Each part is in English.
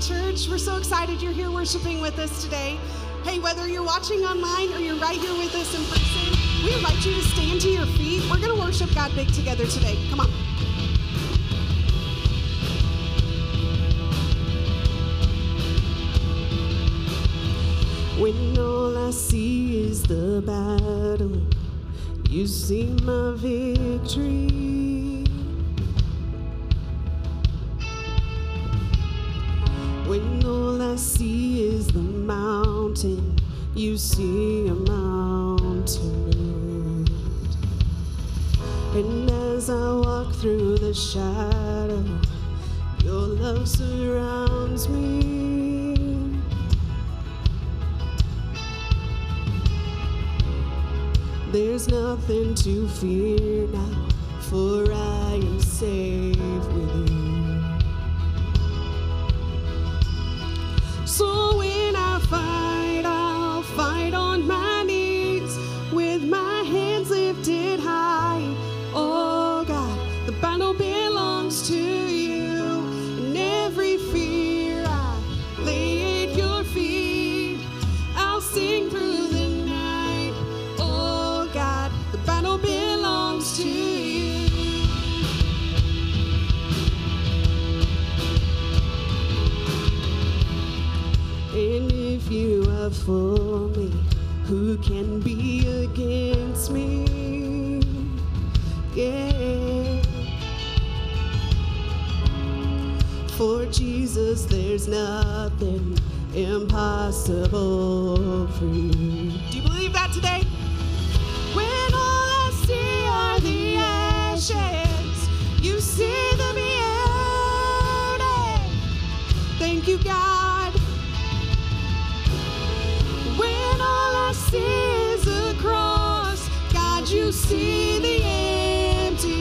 Church. We're so excited you're here worshiping with us today. Hey, whether you're watching online or you're right here with us in person, we invite you to stand to your feet. We're going to worship God big together today. Come on. When all I see is the battle, you see my victory. When all I see is the mountain, you see a mountain. And as I walk through the shadow, your love surrounds me. There's nothing to fear now, for I am safe with you. So when I fight, I'll fight on my knees with my hands lifted high. Oh God, the battle belongs to you, and every fear I lay at your feet. I'll sing through the night. Oh God, the battle belongs to you. And if you are for me, who can be against me? Yeah. For Jesus, there's nothing impossible for you. Do you believe that today? When all I see are the ashes, you see the beauty. Thank you, God. When all I see is a cross, God, you see the empty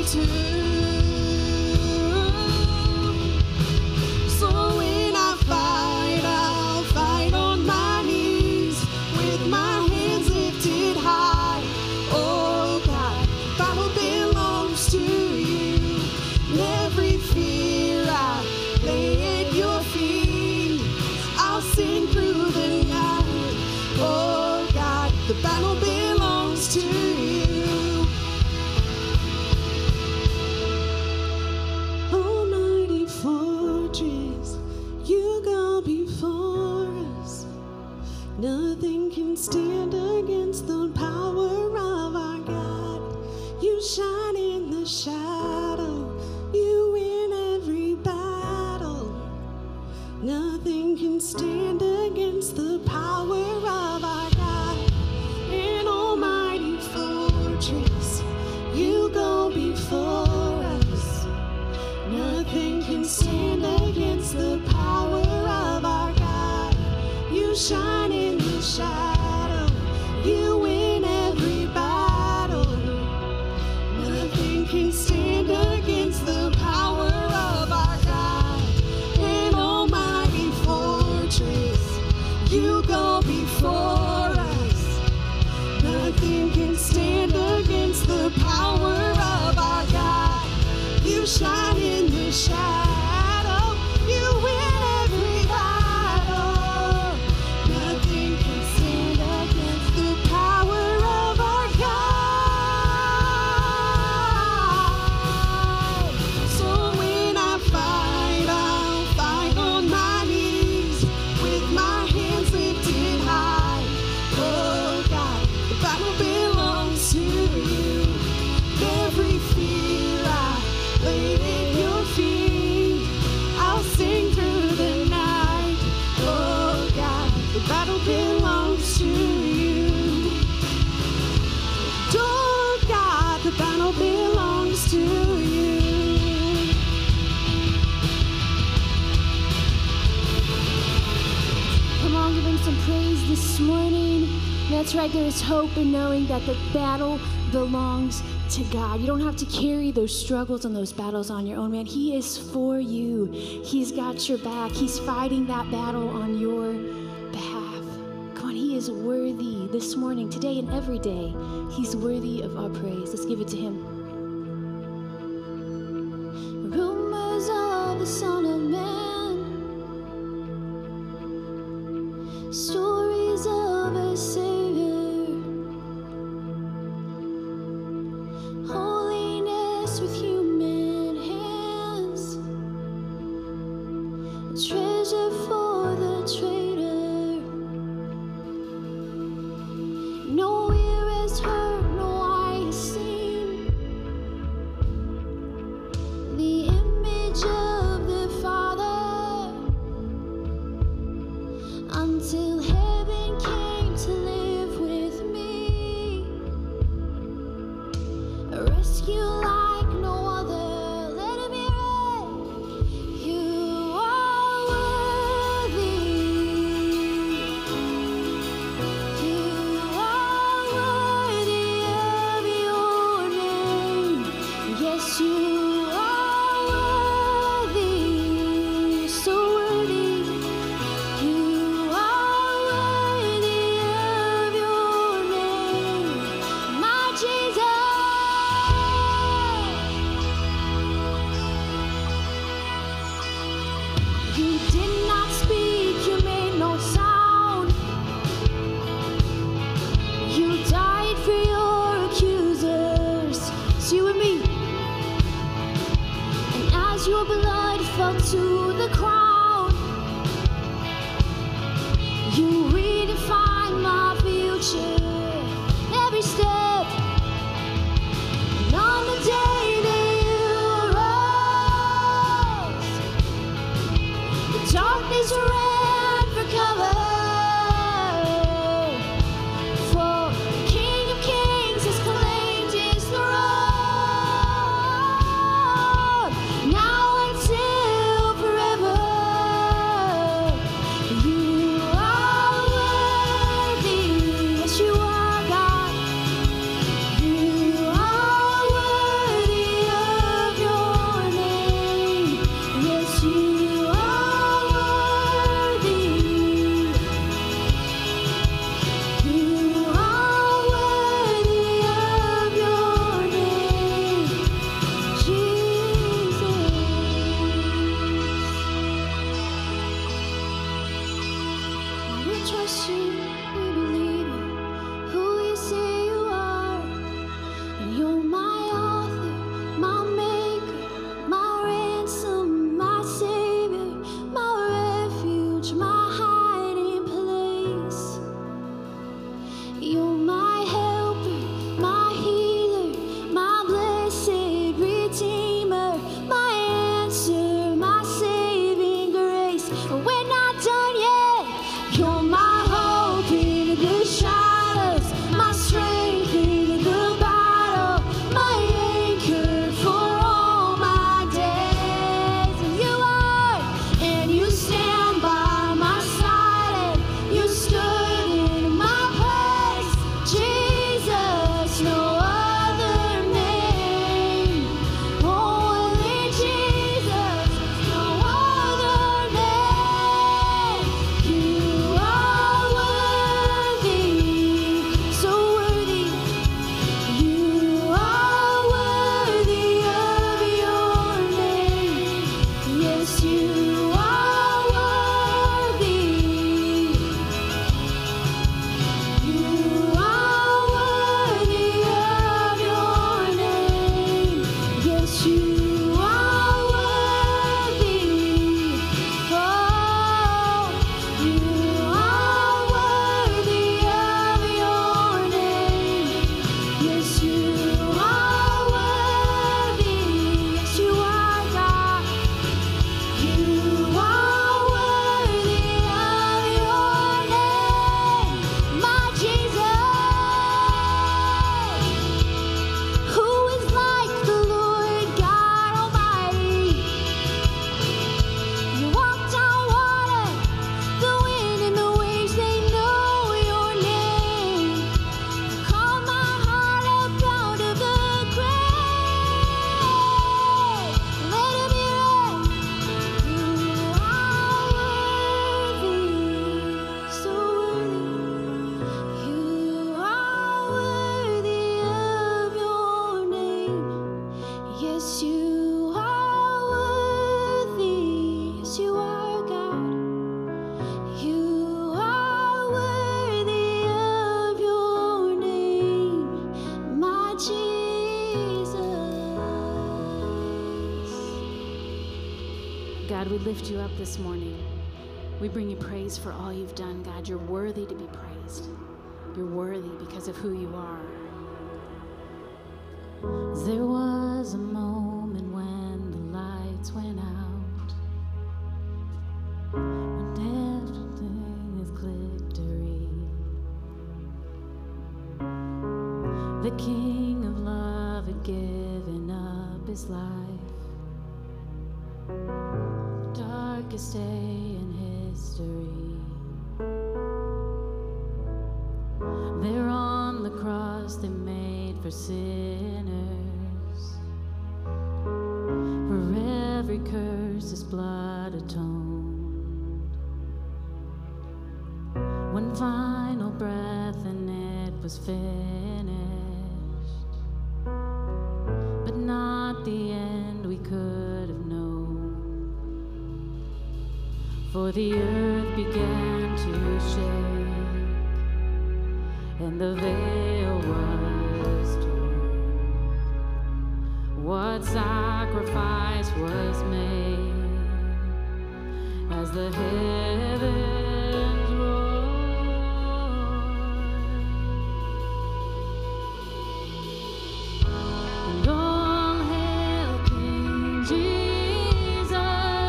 tomb. So when I fight, I'll fight on my knees with my hands lifted high. Oh God, the battle belongs to you. And every fear I lay at your feet. I'll sing through the night. Oh God, the battle belongs to you. Almighty fortress, you go before us. Nothing can stand against the power of our God. You shine in the shadow, you win every battle. Nothing can stand against the power of our God. An almighty fortress, you go before us. Nothing can stand against the power of our God. You shine in the shadow, you win every battle. Nothing can stand against the power of our God. An almighty fortress, you go before us. Nothing can stand against the power of our God. You shine in the shadow, you win every battle. Nothing can stand against the power of our God. So when I fight, I'll fight on my knees with my hands lifted high. Oh God, the battle belongs to you. Every fear I lay at your feet. I'll sing through the night. Oh God, the battle belongs to you. Oh God, the battle belongs to you. Come on, give him some praise this morning. That's right, there is hope in knowing that the battle belongs to God. You don't have to carry those struggles and those battles on your own, man. He is for you. He's got your back. He's fighting that battle on your behalf. Come on, he is worthy this morning, today and every day. He's worthy of our praise. Let's give it to him. Rumors of the Son of Man stories of a Savior, holiness with human hands, a treasure for the traitor. No ear has heard, no eye has seen the image of the Father, until heaven came to live with me, a rescue like no other. Let him hear it. You are worthy. You are worthy of your name. Yes, you are worthy, so worthy. You are worthy of your name, my Jesus. You did not speak, you made no sound. You died for your accusers. See with me. And as your blood fell to the ground, you redefine my future, every step. And on the day that you arose, the darkness ran for cover. For the King of Kings has claimed his throne, now until forever. You are worthy, yes you are, God. You are worthy of your name. Yes, you are worthy. You are worthy of your name, Jesus. We trust you, we believe you, who you say you are. And you're my author, my maker, my ransom, my savior, my refuge, my hiding place. You're my helper, my healer, my blessed redeemer, my answer, my saving grace. And we're not done yet. You're my hope in the shadows, my strength in the battle, my anchor for all my days. And you are, and you stand by my side, and you stood in my place. Jesus, no other name, only Jesus, no other name. we lift you up this morning. We bring you praise for all you've done, God. You're worthy to be praised. You're worthy because of who you are. There was a moment when the lights went out, when everything is glittery. The King of Love had given up his life, darkest day in history. There on the cross they made for sinners, for every curse his blood atoned. One final breath and it was finished, but not the end we could have known. For the earth began to shake, and the veil was torn. What sacrifice was made as the heavens roared? And all hail King Jesus.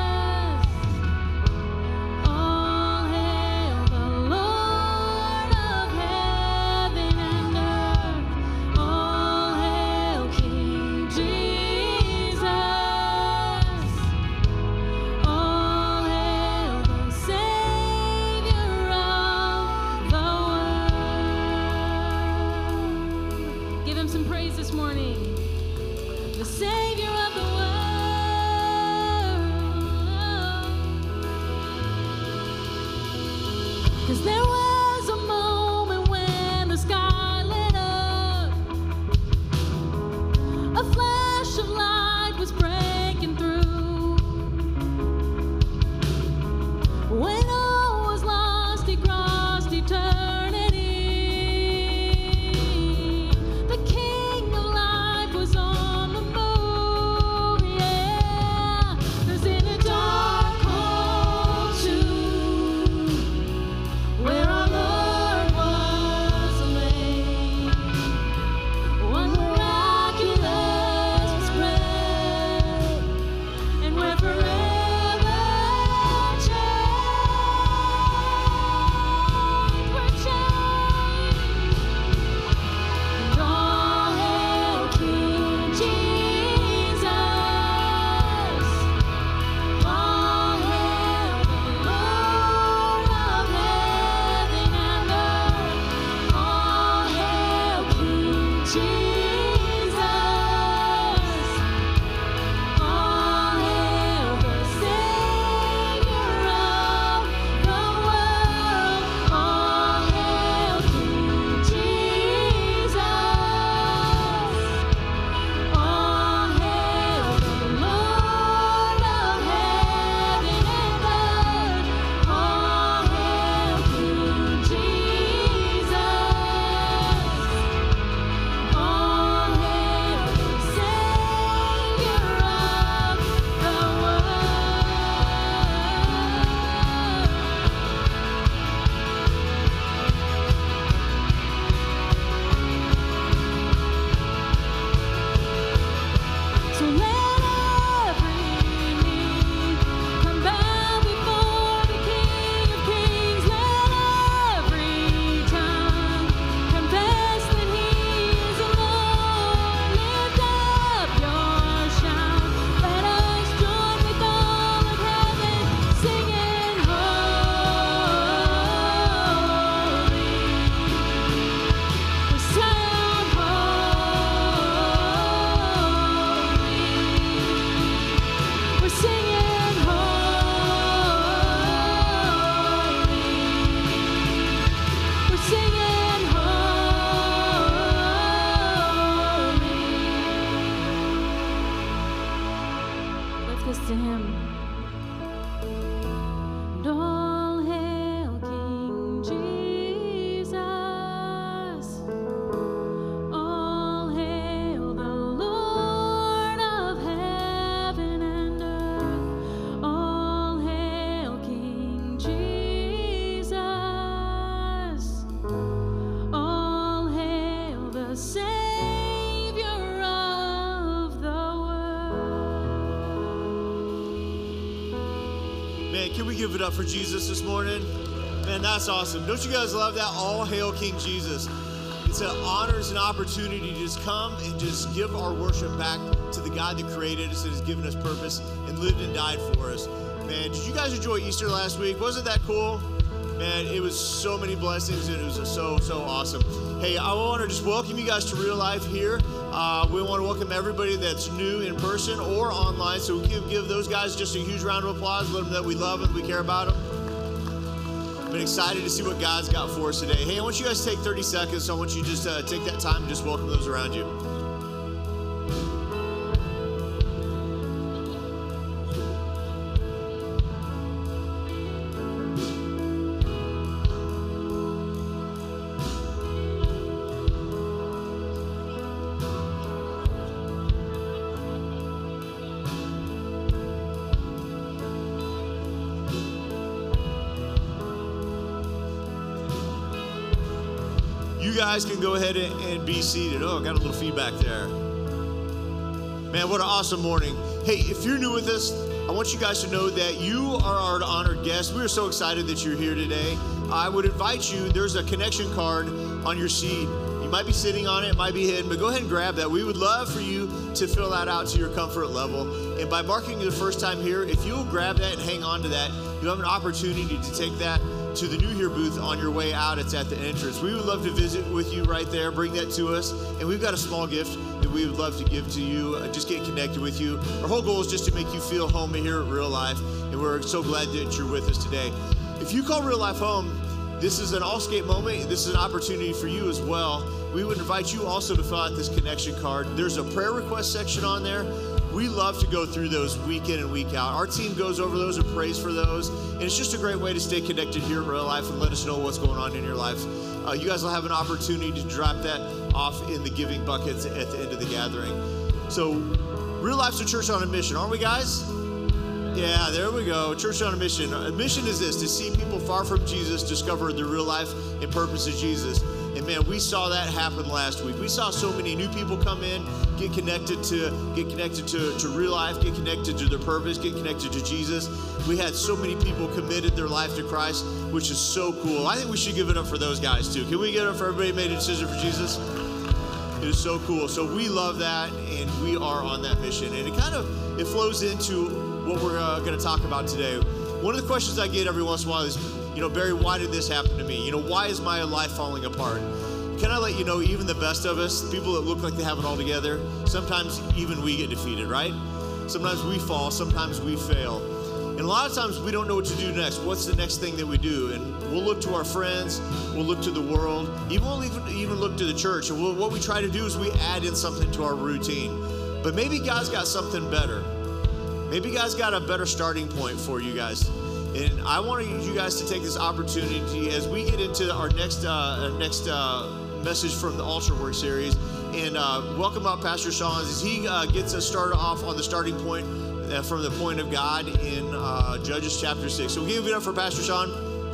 All hail the Lord of heaven and earth. All hail King Jesus. All hail the Savior of the world. Give him some praise this morning. The Savior of the world. 'Cause there was a moment when the sky lit up, a flash of light was breaking through. When all was lost, he crossed eternity. The King of life was on the move, yeah. 'Cause in a dark, cold tomb, where our Man, can we give it up for Jesus this morning? Man, that's awesome. Don't you guys love that? All hail King Jesus. It's an honor, it's an opportunity to just come and just give our worship back to the God that created us and has given us purpose and lived and died for us. Man, did you guys enjoy Easter last week? Wasn't that cool? Man, it was so many blessings and it was so awesome. Hey, I want to just welcome you guys to Real Life here. We want to welcome everybody that's new in person or online. So we give those guys just a huge round of applause. Let them know that we love them, we care about them. Been excited to see what God's got for us today. Hey, I want you guys to take 30 seconds. So I want you to just take that time and just welcome those around you. You guys can go ahead and be seated. Oh, I got a little feedback there. Man, what an awesome morning. Hey, if you're new with us, I want you guys to know that you are our honored guest. We are so excited that you're here today. I would invite you, there's a connection card on your seat. You might be sitting on it, it might be hidden, but go ahead and grab that. We would love for you to fill that out to your comfort level. And by marking the first time here, if you'll grab that and hang on to that, you have an opportunity to take that to the New Here booth on your way out. It's at the entrance. We would love to visit with you right there. Bring that to us. And we've got a small gift that we would love to give to you. Just get connected with you. Our whole goal is just to make you feel home here at Real Life. And we're so glad that you're with us today. If you call Real Life home, this is an all-skate moment. This is an opportunity for you as well. We would invite you also to fill out this connection card. There's a prayer request section on there. We love to go through those week in and week out. Our team goes over those and prays for those. And it's just a great way to stay connected here at Real Life and let us know what's going on in your life. You guys will have an opportunity to drop that off in the giving buckets at the end of the gathering. So Real Life's a church on a mission, aren't we, guys? Yeah, there we go. Church on a mission. A mission is this, to see people far from Jesus discover the real life and purpose of Jesus. And man, we saw that happen last week. We saw so many new people come in, get connected to Real Life, get connected to their purpose, get connected to Jesus. We had so many people committed their life to Christ, which is so cool. I think we should give it up for those guys too. Can we give it up for everybody who made a decision for Jesus? It is so cool. So we love that, and we are on that mission. And it flows into what we're going to talk about today. One of the questions I get every once in a while is, Barry, why did this happen to me? Why is my life falling apart? Can I let you know, even the best of us, people that look like they have it all together, sometimes even we get defeated, right? Sometimes we fall, sometimes we fail. And a lot of times we don't know what to do next. What's the next thing that we do? And we'll look to our friends, we'll look to the world, we'll even look to the church. And what we try to do is we add in something to our routine. But maybe God's got something better. Maybe God's got a better starting point for you guys. And I want you guys to take this opportunity as we get into our next message from the Altar Work series. And welcome up Pastor Sean as he gets us started off on the starting point from the point of God in Judges chapter 6. So we'll give it up for Pastor Sean.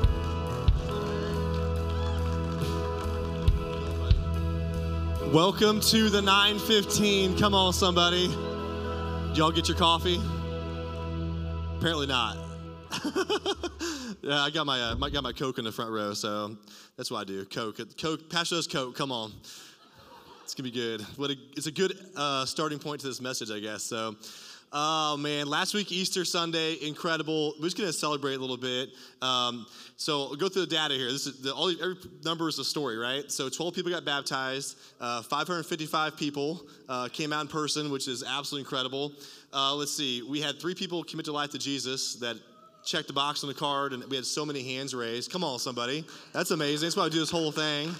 Welcome to the 9:15. Come on, somebody. Did y'all get your coffee? Apparently not. Yeah, I got my Coke in the front row, so that's what I do. Coke, pass those Coke. Come on, it's gonna be good. It's a good starting point to this message, I guess. So, oh man, last week Easter Sunday, incredible. We're just gonna celebrate a little bit. So I'll go through the data here. This is every number is a story, right? So 12 people got baptized. 555 people came out in person, which is absolutely incredible. Let's see. We had 3 people commit their life to Jesus that checked the box on the card, and we had so many hands raised. Come on, somebody. That's amazing. That's why I do this whole thing.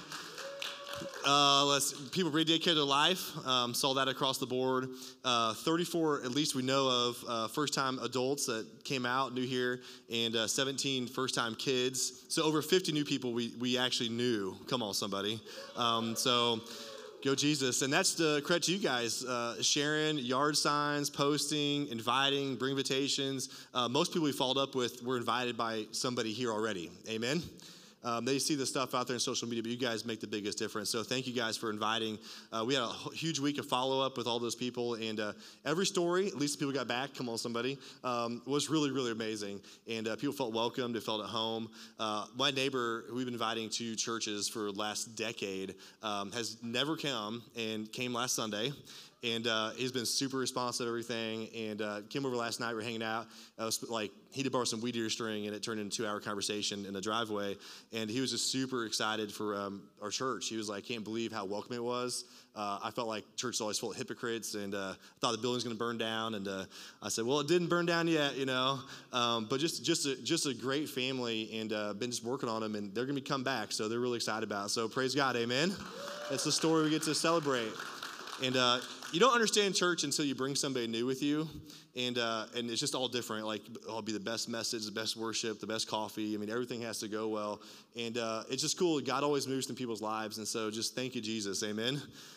People rededicated their life. Saw that across the board. 34, at least we know of, first-time adults that came out, new here, and 17 first-time kids. So over 50 new people we actually knew. Come on, somebody. So go Jesus. And that's the credit to you guys. Sharing, yard signs, posting, inviting, bring invitations. Most people we followed up with were invited by somebody here already. Amen. They see the stuff out there in social media, but you guys make the biggest difference. So thank you guys for inviting. We had a huge week of follow-up with all those people, and every story, at least the people got back, come on somebody, was really, really amazing. And people felt welcomed, they felt at home. My neighbor, who we've been inviting to churches for the last decade, has never come and came last Sunday. And he's been super responsive to everything. And came over last night, we were hanging out. He did borrow some weed eater string, and it turned into a 2-hour conversation in the driveway. And he was just super excited for our church. He was like, can't believe how welcoming it was. I felt like church is always full of hypocrites, and I thought the building was going to burn down. And I said, well, it didn't burn down yet, you know. But just a great family, and been just working on them, and they're going to come back. So they're really excited about it. So praise God, amen. That's the story we get to celebrate. And you don't understand church until you bring somebody new with you, and it's just all different. Like, it'll be the best message, the best worship, the best coffee. I mean, everything has to go well, and it's just cool. God always moves in people's lives, and so just thank you, Jesus, amen.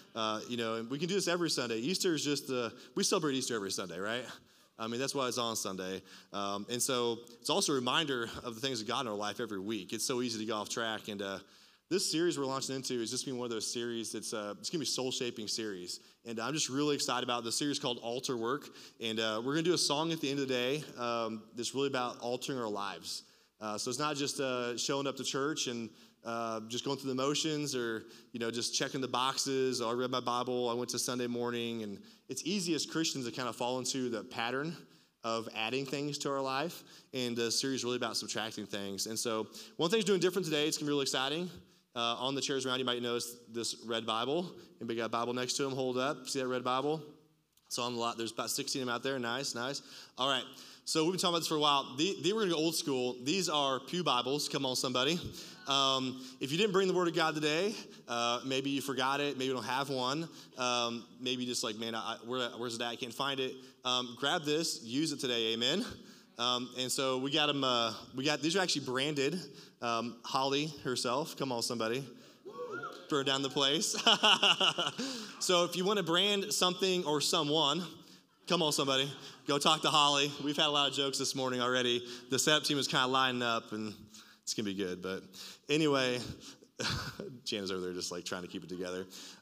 And we can do this every Sunday. Easter is just we celebrate Easter every Sunday, right? I mean, that's why it's on Sunday. And so it's also a reminder of the things of God in our life every week. It's so easy to go off track, and this series we're launching into is just being one of those series that's it's going to be a soul-shaping series. And I'm just really excited about the series called Altar Work. And we're going to do a song at the end of the day that's really about altering our lives. So it's not just showing up to church and just going through the motions, or, just checking the boxes. Oh, I read my Bible, I went to Sunday morning. And it's easy as Christians to kind of fall into the pattern of adding things to our life. And the series is really about subtracting things. And so one thing's doing different today. It's going to be really exciting. On the chairs around, you might notice this red Bible. Anybody got a Bible next to them? Hold up. See that red Bible? It's on the lot. There's about 16 of them out there. Nice. All right. So we've been talking about this for a while. We're going to go old school. These are pew Bibles. Come on, somebody. If you didn't bring the Word of God today, maybe you forgot it. Maybe you don't have one. Maybe just like, man, where's it at? I can't find it. Grab this. Use it today. Amen. And so we got them. These are actually branded. Holly herself. Come on, somebody. Burn down the place. So if you want to brand something or someone, come on, somebody. Go talk to Holly. We've had a lot of jokes this morning already. The setup team is kind of lining up, and it's going to be good. But anyway, Jana's over there just like trying to keep it together.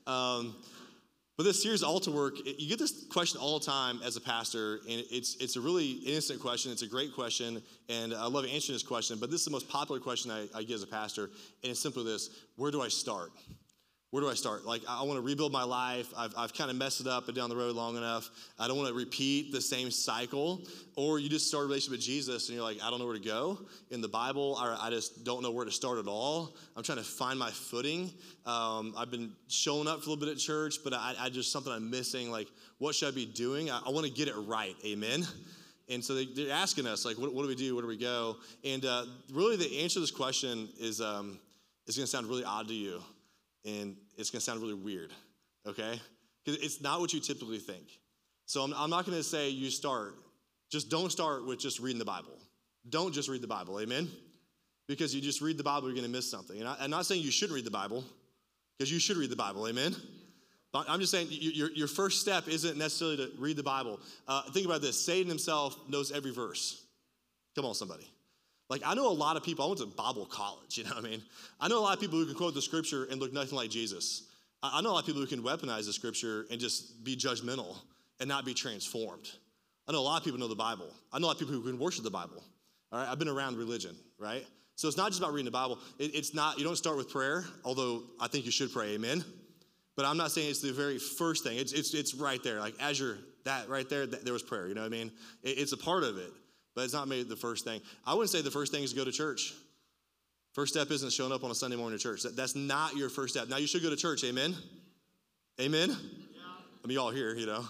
But this series, Altar Work, you get this question all the time as a pastor, and it's a really innocent question. It's a great question, and I love answering this question, but this is the most popular question I get as a pastor, and it's simply this: where do I start? Where do I start? Like, I want to rebuild my life. I've kind of messed it up and down the road long enough. I don't want to repeat the same cycle. Or you just start a relationship with Jesus and you're like, I don't know where to go in the Bible. Or I just don't know where to start at all. I'm trying to find my footing. I've been showing up for a little bit at church, but I just something I'm missing. Like, what should I be doing? I want to get it right. Amen. And so they're asking us, like, what do we do? Where do we go? And really the answer to this question is going to sound really odd to you. And it's going to sound really weird, okay? Because it's not what you typically think. So I'm not going to say you start. Just don't start with just reading the Bible. Don't just read the Bible, amen? Because you just read the Bible, you're going to miss something. And I'm not saying you shouldn't read the Bible, because you should read the Bible, amen? But I'm just saying your first step isn't necessarily to read the Bible. Think about this. Satan himself knows every verse. Come on, somebody. Like, I know a lot of people, I went to Bible college, you know what I mean? I know a lot of people who can quote the scripture and look nothing like Jesus. I know a lot of people who can weaponize the scripture and just be judgmental and not be transformed. I know a lot of people know the Bible. I know a lot of people who can worship the Bible. All right, I've been around religion, right? So it's not just about reading the Bible. It's not, you don't start with prayer, although I think you should pray, amen? But I'm not saying it's the very first thing. It's right there. Like, as you're that right there, there was prayer, you know what I mean? It's a part of it. But it's not maybe the first thing. I wouldn't say the first thing is to go to church. First step isn't showing up on a Sunday morning to church. That's not your first step. Now, you should go to church, amen? Amen? Yeah. I mean, you all here, you know.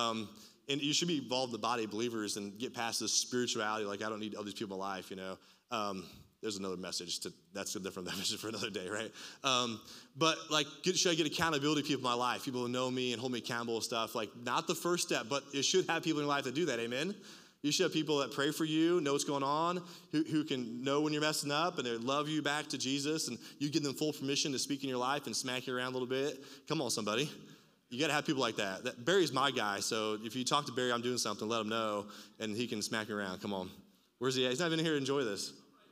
And you should be involved in the body of believers and get past this spirituality, like, I don't need all these people in my life, you know. There's another message. That's a different message for another day, right? But, like, should I get accountability people in my life, people who know me and hold me accountable and stuff? Like, not the first step, but you should have people in your life that do that, amen? You should have people that pray for you, know what's going on, who can know when you're messing up, and they love you back to Jesus, and you give them full permission to speak in your life and smack you around a little bit. Come on, somebody. You got to have people like that. Barry's my guy, so if you talk to Barry, I'm doing something, let him know, and he can smack you around. Come on. Where's he at? He's not even here to enjoy this.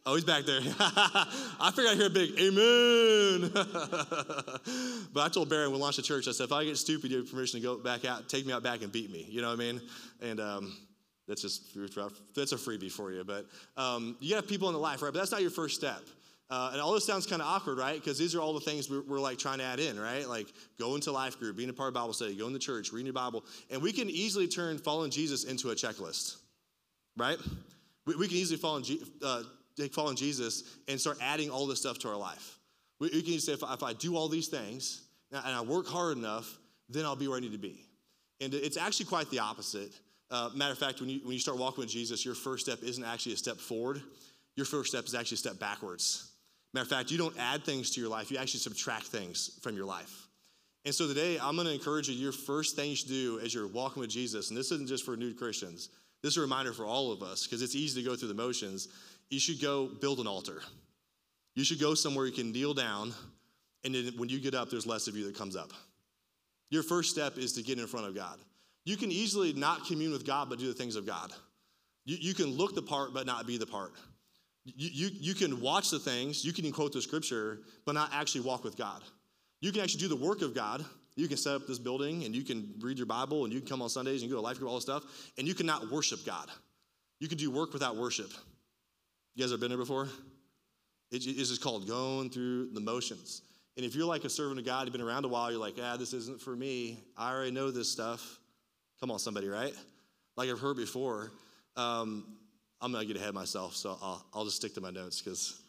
Oh, he's back there. I figured I'd hear a big amen. But I told Barry when we launched the church, I said, if I get stupid, you have permission to go back out, take me out back and beat me. You know what I mean? And that's a freebie for you. But you have people in the life, right? But that's not your first step. And all this sounds kind of awkward, right? Because these are all the things we're like trying to add in, right? Like going to life group, being a part of Bible study, going to church, reading your Bible. And we can easily turn following Jesus into a checklist, right? We can easily take following Jesus and start adding all this stuff to our life. We can easily say, if I do all these things and I work hard enough, then I'll be where I need to be. And it's actually quite the opposite. Matter of fact, when you start walking with Jesus, your first step isn't actually a step forward. Your first step is actually a step backwards. Matter of fact, you don't add things to your life. You actually subtract things from your life. And so today, I'm going to encourage you, your first thing you should do as you're walking with Jesus, and this isn't just for new Christians. This is a reminder for all of us, because it's easy to go through the motions. You should go build an altar. You should go somewhere you can kneel down, and then when you get up, there's less of you that comes up. Your first step is to get in front of God. You can easily not commune with God, but do the things of God. You can look the part, but not be the part. You can watch the things, you can even quote the scripture, but not actually walk with God. You can actually do the work of God. You can set up this building, and you can read your Bible, and you can come on Sundays, and you go to life group, all this stuff, and you cannot worship God. You can do work without worship. You guys ever been there before? It's just called going through the motions. And if you're like a servant of God, you've been around a while, you're like, this isn't for me. I already know this stuff. Come on, somebody, right? Like I've heard before. I'm going to get ahead of myself, so I'll just stick to my notes because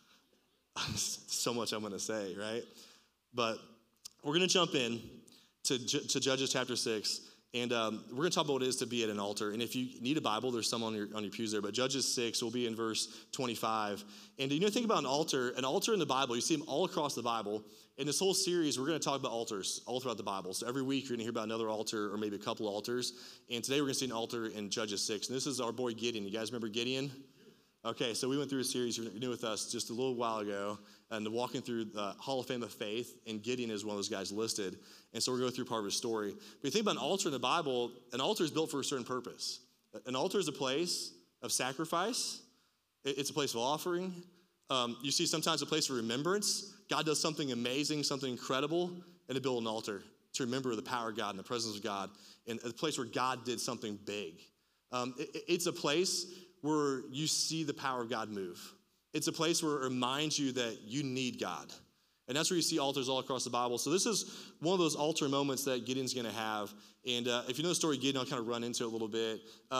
so much I'm going to say, right? But we're going to jump in to Judges chapter 6, and we're going to talk about what it is to be at an altar. And if you need a Bible, there's some on your pews there, but Judges 6 will be in verse 25. And think about an altar in the Bible, you see them all across the Bible. In this whole series, we're going to talk about altars all throughout the Bible. So every week, you're going to hear about another altar or maybe a couple of altars. And today, we're going to see an altar in Judges 6. And this is our boy Gideon. You guys remember Gideon? Okay, so we went through a series, you're new with us just a little while ago, and walking through the Hall of Fame of Faith, and Gideon is one of those guys listed. And so we're going through part of his story. But you think about an altar in the Bible, an altar is built for a certain purpose. An altar is a place of sacrifice. It's a place of offering. You see sometimes a place of remembrance. God does something amazing, something incredible, and to build an altar to remember the power of God and the presence of God, and a place where God did something big. It's a place where you see the power of God move. It's a place where it reminds you that you need God. And that's where you see altars all across the Bible. So this is one of those altar moments that Gideon's going to have. And if you know the story of Gideon, I'll kind of run into it a little bit.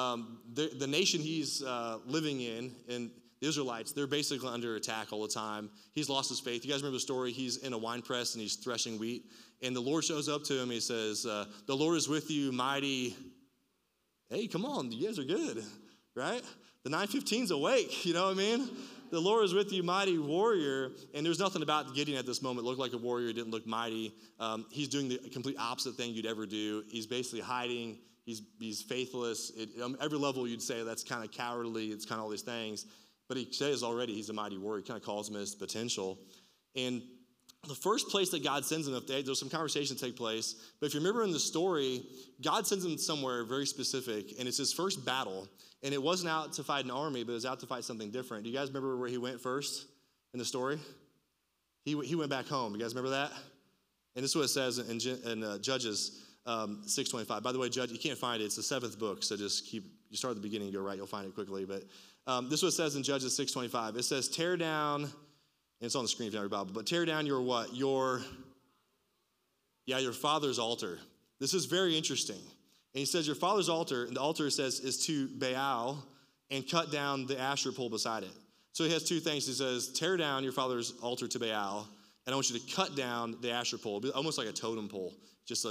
The nation he's living in, and the Israelites, they're basically under attack all the time. He's lost his faith. You guys remember the story? He's in a wine press and he's threshing wheat. And the Lord shows up to him. He says, the Lord is with you, mighty. Hey, come on. You guys are good, right? The 915's awake. You know what I mean? The Lord is with you, mighty warrior. And there's nothing about Gideon at this moment. Looked like a warrior. He didn't look mighty. He's doing the complete opposite thing you'd ever do. He's basically hiding. He's faithless. Every level you'd say that's kind of cowardly. It's kind of all these things. But he says already he's a mighty warrior. He kind of calls him his potential. And the first place that God sends him, there's some conversation take place. But if you remember in the story, God sends him somewhere very specific. And it's his first battle. And it wasn't out to fight an army, but it was out to fight something different. Do you guys remember where he went first in the story? He went back home. You guys remember that? And this is what it says in Judges 6:25. By the way, Judge, you can't find it. It's the 7th book, so just you start at the beginning and go right. You'll find it quickly. But this is what it says in Judges 6:25. It says, tear down, and it's on the screen if you have your Bible, but tear down your what? Your father's altar. This is very interesting. And he says, your father's altar, and the altar says is to Baal, and cut down the Asherah pole beside it. So he has two things. He says, tear down your father's altar to Baal, and I want you to cut down the Asherah pole, almost like a totem pole, just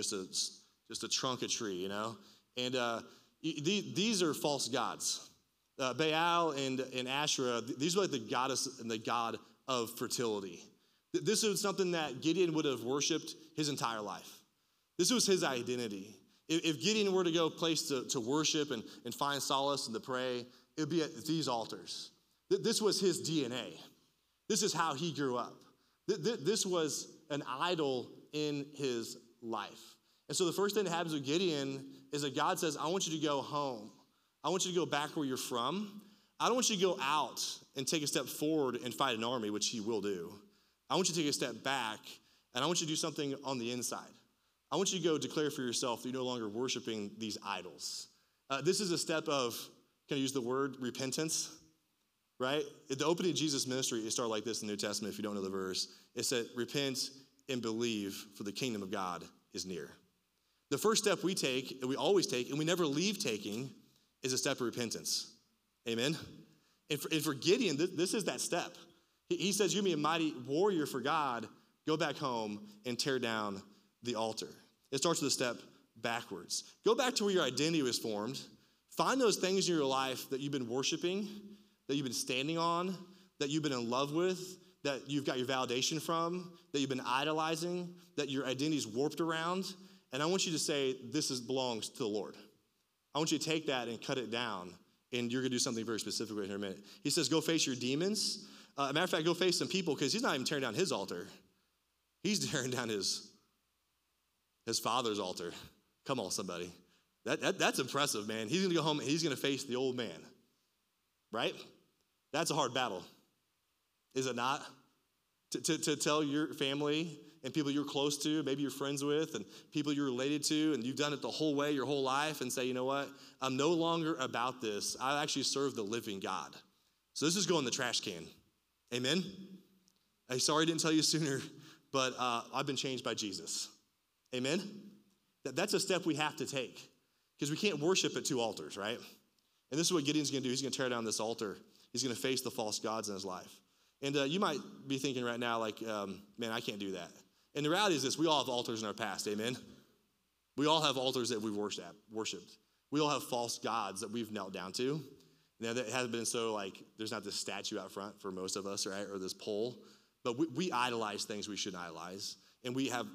a trunk of tree, you know? And these are false gods. Baal and Asherah, these are like the goddess and the god of fertility. This is something that Gideon would have worshipped his entire life. This was his identity. If Gideon were to go a place to worship and find solace and to pray, it would be at these altars. This was his DNA. This is how he grew up. This was an idol in his life. And so the first thing that happens with Gideon is that God says, I want you to go home. I want you to go back where you're from. I don't want you to go out and take a step forward and fight an army, which he will do. I want you to take a step back, and I want you to do something on the inside. I want you to go declare for yourself that you're no longer worshiping these idols. This is a step of, can I use the word, repentance, right? At the opening of Jesus' ministry, it started like this in the New Testament, if you don't know the verse. It said, repent and believe, for the kingdom of God is near. The first step we take, and we always take, and we never leave taking, is a step of repentance. Amen? And for Gideon, this is that step. He says, you be a mighty warrior for God. Go back home and tear down the altar. It starts with a step backwards. Go back to where your identity was formed. Find those things in your life that you've been worshiping, that you've been standing on, that you've been in love with, that you've got your validation from, that you've been idolizing, that your identity's warped around. And I want you to say, belongs to the Lord. I want you to take that and cut it down. And you're going to do something very specific right here in a minute. He says, go face your demons. Matter of fact, go face some people, because he's not even tearing down his altar. He's tearing down his father's altar. Come on, somebody. That's impressive, man. He's going to go home and he's going to face the old man. Right? That's a hard battle. Is it not? To tell your family and people you're close to, maybe you're friends with, and people you're related to, and you've done it the whole way, your whole life, and say, you know what? I'm no longer about this. I actually serve the living God. So this is going in the trash can. Amen? Hey, sorry I didn't tell you sooner, but I've been changed by Jesus. Amen? That's a step we have to take, because we can't worship at two altars, right? And this is what Gideon's going to do. He's going to tear down this altar. He's going to face the false gods in his life. And you might be thinking right now, like, man, I can't do that. And the reality is this: we all have altars in our past, amen? We all have altars that we've worshipped. We all have false gods that we've knelt down to. Now, that hasn't been so, like, there's not this statue out front for most of us, right, or this pole. But we idolize things we shouldn't idolize. And we have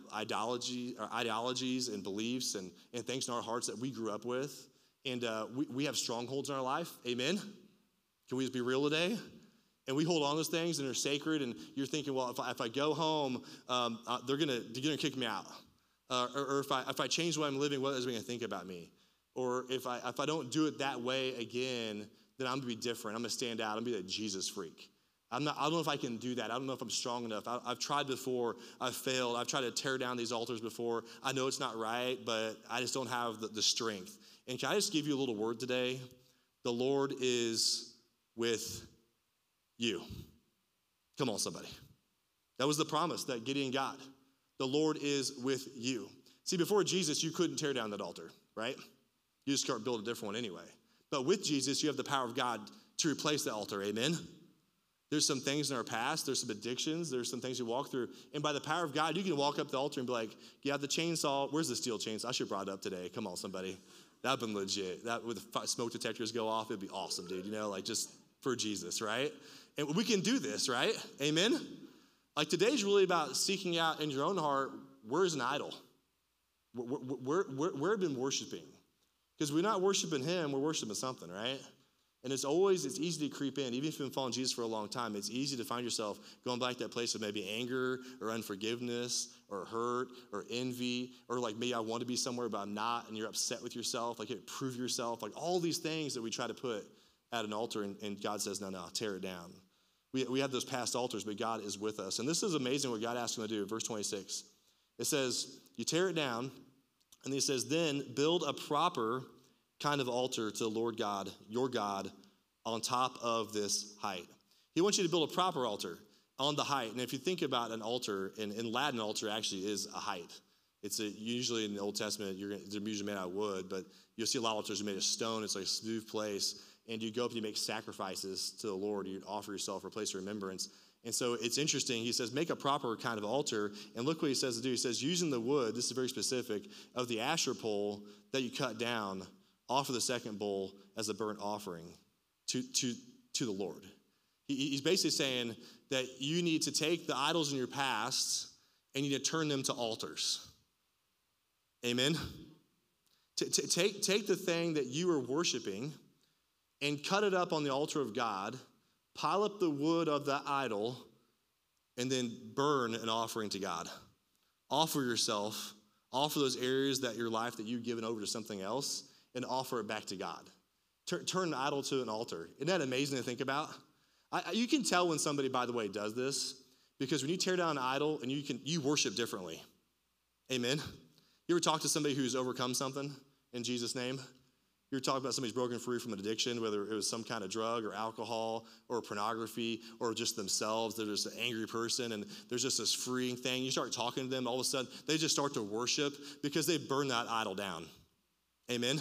ideologies and beliefs and things in our hearts that we grew up with. And we have strongholds in our life, amen? Can we just be real today? And we hold on to those things, and they're sacred, and you're thinking, well, if I go home, they're gonna kick me out. Or if I change the way I'm living, what is they gonna think about me? Or if I don't do it that way again, then I'm gonna be different. I'm gonna stand out. I'm gonna be a Jesus freak. I don't know if I can do that. I don't know if I'm strong enough. I've tried before. I've failed. I've tried to tear down these altars before. I know it's not right, but I just don't have the strength. And can I just give you a little word today? The Lord is with you. Come on, somebody. That was the promise that Gideon got. The Lord is with you. See, before Jesus, you couldn't tear down that altar, right? You just can't build a different one anyway. But with Jesus, you have the power of God to replace the altar, amen? There's some things in our past, there's some addictions, there's some things we walk through. And by the power of God, you can walk up the altar and be like, you have the chainsaw. Where's the steel chainsaw? I should have brought it up today. Come on, somebody. That would have been legit. That with the smoke detectors go off, it'd be awesome, dude. You know, like just for Jesus, right? And we can do this, right? Amen? Like today's really about seeking out in your own heart, where's an idol? Where have we been worshiping? Because we're not worshiping him, we're worshiping something, right? And it's easy to creep in. Even if you've been following Jesus for a long time, it's easy to find yourself going back to that place of maybe anger or unforgiveness or hurt or envy, or like maybe I want to be somewhere but I'm not, and you're upset with yourself, like you prove yourself, like all these things that we try to put at an altar, and God says, no, tear it down. We have those past altars, but God is with us. And this is amazing what God asked him to do. Verse 26, it says, you tear it down, and he says, then build a proper kind of altar to the Lord God, your God, on top of this height. He wants you to build a proper altar on the height. And if you think about an altar, in Latin, altar actually is a height. It's usually in the Old Testament, they're usually made out of wood, but you'll see a lot of altars are made of stone. It's like a smooth place. And you go up and you make sacrifices to the Lord. You offer yourself for a place of remembrance. And so it's interesting. He says, make a proper kind of altar. And look what he says to do. He says, using the wood, this is very specific, of the Asher pole that you cut down, offer the second bull as a burnt offering to the Lord. He's basically saying that you need to take the idols in your past and you need to turn them to altars. Amen? Take the thing that you are worshiping and cut it up on the altar of God, pile up the wood of the idol, and then burn an offering to God. Offer yourself, offer those areas that your life that you've given over to something else, and offer it back to God. Turn an idol to an altar. Isn't that amazing to think about? You can tell when somebody, by the way, does this, because when you tear down an idol and you worship differently. Amen. You ever talk to somebody who's overcome something in Jesus' name? You ever talk about somebody's broken free from an addiction, whether it was some kind of drug or alcohol or pornography or just themselves. They're just an angry person and there's just this freeing thing. You start talking to them, all of a sudden they just start to worship because they burn that idol down. Amen.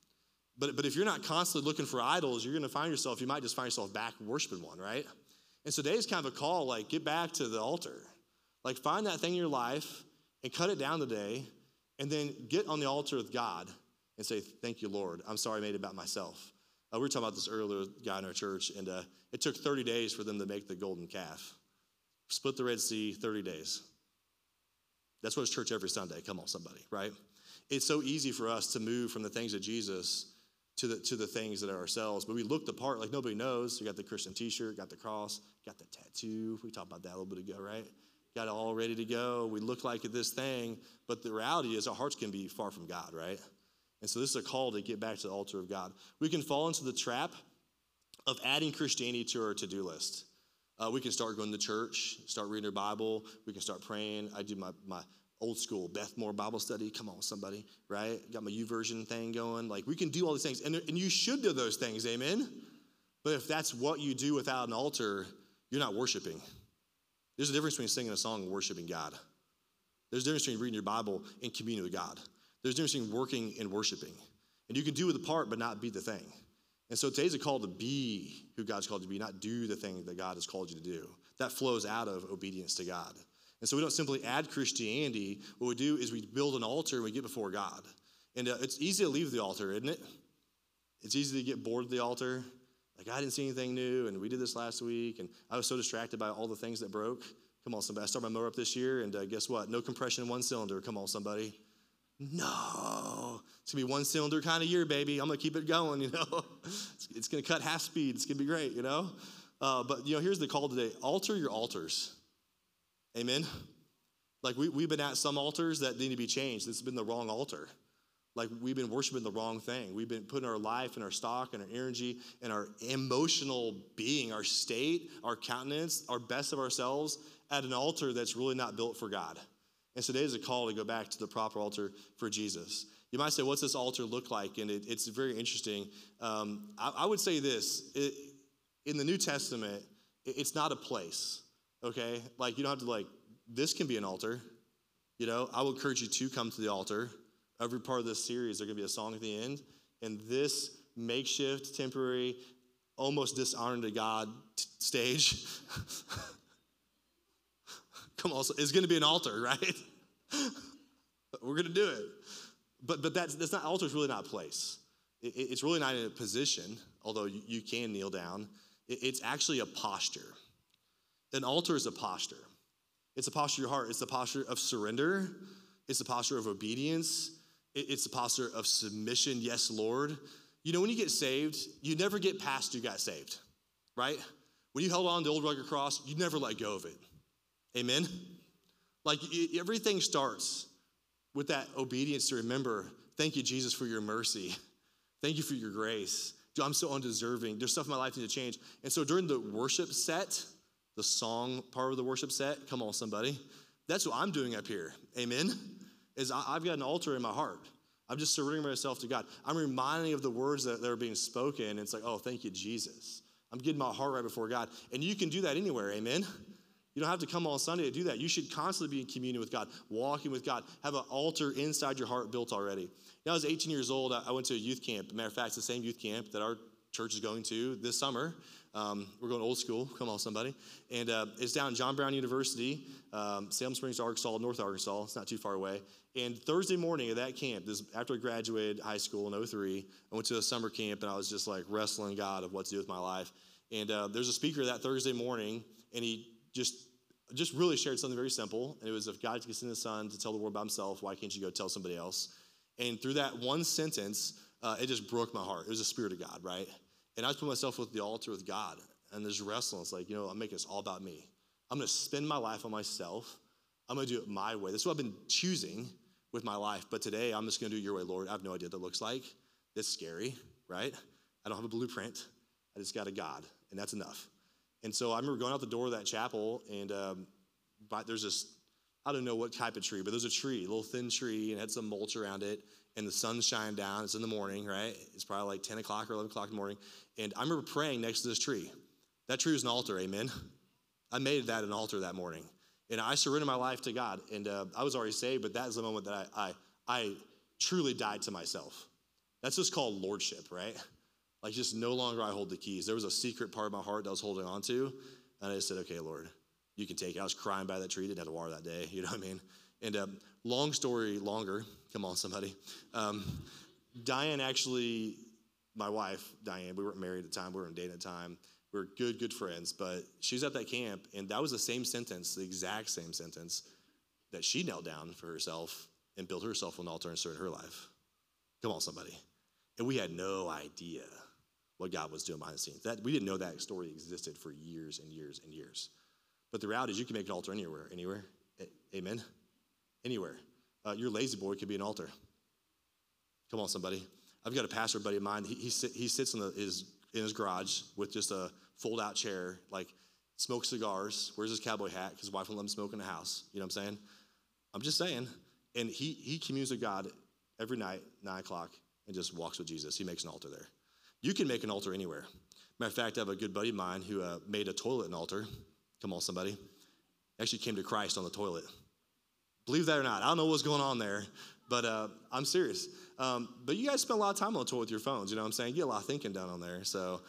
But if you're not constantly looking for idols, you're going to find yourself, you might just find yourself back worshiping one, right? And so today's kind of a call, like, get back to the altar. Like, find that thing in your life and cut it down today, and then get on the altar with God and say, thank you, Lord. I'm sorry I made it about myself. We were talking about this earlier, guy in our church, and it took 30 days for them to make the golden calf. Split the Red Sea, 30 days. That's what it's church every Sunday. Come on, somebody, right? It's so easy for us to move from the things of Jesus to the things that are ourselves. But we look the part like nobody knows. You got the Christian t-shirt, got the cross, got the tattoo. We talked about that a little bit ago, right? Got it all ready to go. We look like this thing, but the reality is our hearts can be far from God, right? And so this is a call to get back to the altar of God. We can fall into the trap of adding Christianity to our to-do list. We can start going to church, start reading our Bible. We can start praying. I do my old school Beth Moore Bible study. Come on, somebody, right? Got my YouVersion thing going. Like, we can do all these things, and you should do those things, amen? But if that's what you do without an altar, you're not worshiping. There's a difference between singing a song and worshiping God. There's a difference between reading your Bible and communing with God. There's a difference between working and worshiping. And you can do the part, but not be the thing. And so today's a call to be who God's called you to be, not do the thing that God has called you to do. That flows out of obedience to God. And so we don't simply add Christianity. What we do is we build an altar and we get before God. And it's easy to leave the altar, isn't it? It's easy to get bored of the altar. Like, I didn't see anything new, and we did this last week, and I was so distracted by all the things that broke. Come on, somebody. I started my mower up this year, and guess what? No compression in one cylinder. Come on, somebody. No. It's going to be one cylinder kind of year, baby. I'm going to keep it going, you know. It's going to cut half speed. It's going to be great, you know. But, you know, here's the call today. Alter your altars. Amen? Like, we've been at some altars that need to be changed. This has been the wrong altar. Like, we've been worshiping the wrong thing. We've been putting our life and our stock and our energy and our emotional being, our state, our countenance, our best of ourselves at an altar that's really not built for God. And so today is a call to go back to the proper altar for Jesus. You might say, what's this altar look like? And it's very interesting. I would say this. In the New Testament, it's not a place, okay? Like, you don't have to, like, this can be an altar. You know, I would encourage you to come to the altar. Every part of this series, there's going to be a song at the end. And this makeshift, temporary, almost dishonoring to God stage, come on, it's going to be an altar, right? We're going to do it. But that's not, altar's really not a place. It's really not in a position, although you can kneel down. It's actually a posture. An altar is a posture. It's a posture of your heart. It's the posture of surrender. It's the posture of obedience. It's the posture of submission. Yes, Lord. You know, when you get saved, you never get past you got saved, right? When you held on to the old rugged cross, you never let go of it. Amen? Like, everything starts with that obedience to remember, thank you, Jesus, for your mercy. Thank you for your grace. I'm so undeserving. There's stuff in my life that need to change. And so during the worship set, the song part of the worship set, come on, somebody. That's what I'm doing up here. Amen? Is I've got an altar in my heart. I'm just surrendering myself to God. I'm reminding of the words that are being spoken. And it's like, oh, thank you, Jesus. I'm getting my heart right before God. And you can do that anywhere, amen? You don't have to come on Sunday to do that. You should constantly be in communion with God, walking with God. Have an altar inside your heart built already. When I was 18 years old, I went to a youth camp. As a matter of fact, it's the same youth camp that our church is going to this summer. We're going old school. Come on, somebody. And it's down at John Brown University, Salem Springs, Arkansas, North Arkansas. It's not too far away. And Thursday morning at that camp, this after I graduated high school in 2003, I went to a summer camp, and I was just like wrestling God of what to do with my life. And there's a speaker that Thursday morning, and he just really shared something very simple. And it was, if God can send his son to tell the world about himself, why can't you go tell somebody else? And through that one sentence, it just broke my heart. It was the Spirit of God, right? And I just put myself with the altar with God. And there's wrestling. It's like, you know, I'm making this all about me. I'm going to spend my life on myself. I'm going to do it my way. This is what I've been choosing with my life. But today, I'm just going to do it your way, Lord. I have no idea what that looks like. It's scary, right? I don't have a blueprint. I just got a God, and that's enough. And so I remember going out the door of that chapel, and but there's this, I don't know what type of tree, but there's a tree, a little thin tree, and it had some mulch around it, and the sun's shining down. It's in the morning, right? It's probably like 10 o'clock or 11 o'clock in the morning. And I remember praying next to this tree. That tree was an altar, amen? I made that an altar that morning. And I surrendered my life to God. And I was already saved, but that is the moment that I truly died to myself. That's just called lordship, right? Like just no longer I hold the keys. There was a secret part of my heart that I was holding on to. And I just said, okay, Lord, you can take it. I was crying by that tree. Didn't have to water that day. You know what I mean? And long story longer. Come on, somebody. Diane actually, my wife, Diane, we weren't married at the time. We weren't dating at the time. We were good friends. But she was at that camp, and that was the same sentence, the exact same sentence that she knelt down for herself and built herself an altar and started her life. Come on, somebody. And we had no idea what God was doing behind the scenes. We didn't know that story existed for years and years and years. But the reality is you can make an altar anywhere. Amen? Anywhere. Your lazy boy could be an altar. Come on, somebody. I've got a pastor buddy of mine. He sits in his garage with just a fold-out chair, like smokes cigars, wears his cowboy hat because his wife won't let him smoke in the house. You know what I'm saying? I'm just saying. And he communes with God every night, 9 o'clock, and just walks with Jesus. He makes an altar there. You can make an altar anywhere. Matter of fact, I have a good buddy of mine who made a toilet an altar. Come on, somebody. Actually came to Christ on the toilet. Believe that or not. I don't know what's going on there, but I'm serious. But you guys spend a lot of time on the toilet with your phones. You know what I'm saying? You get a lot of thinking done on there. So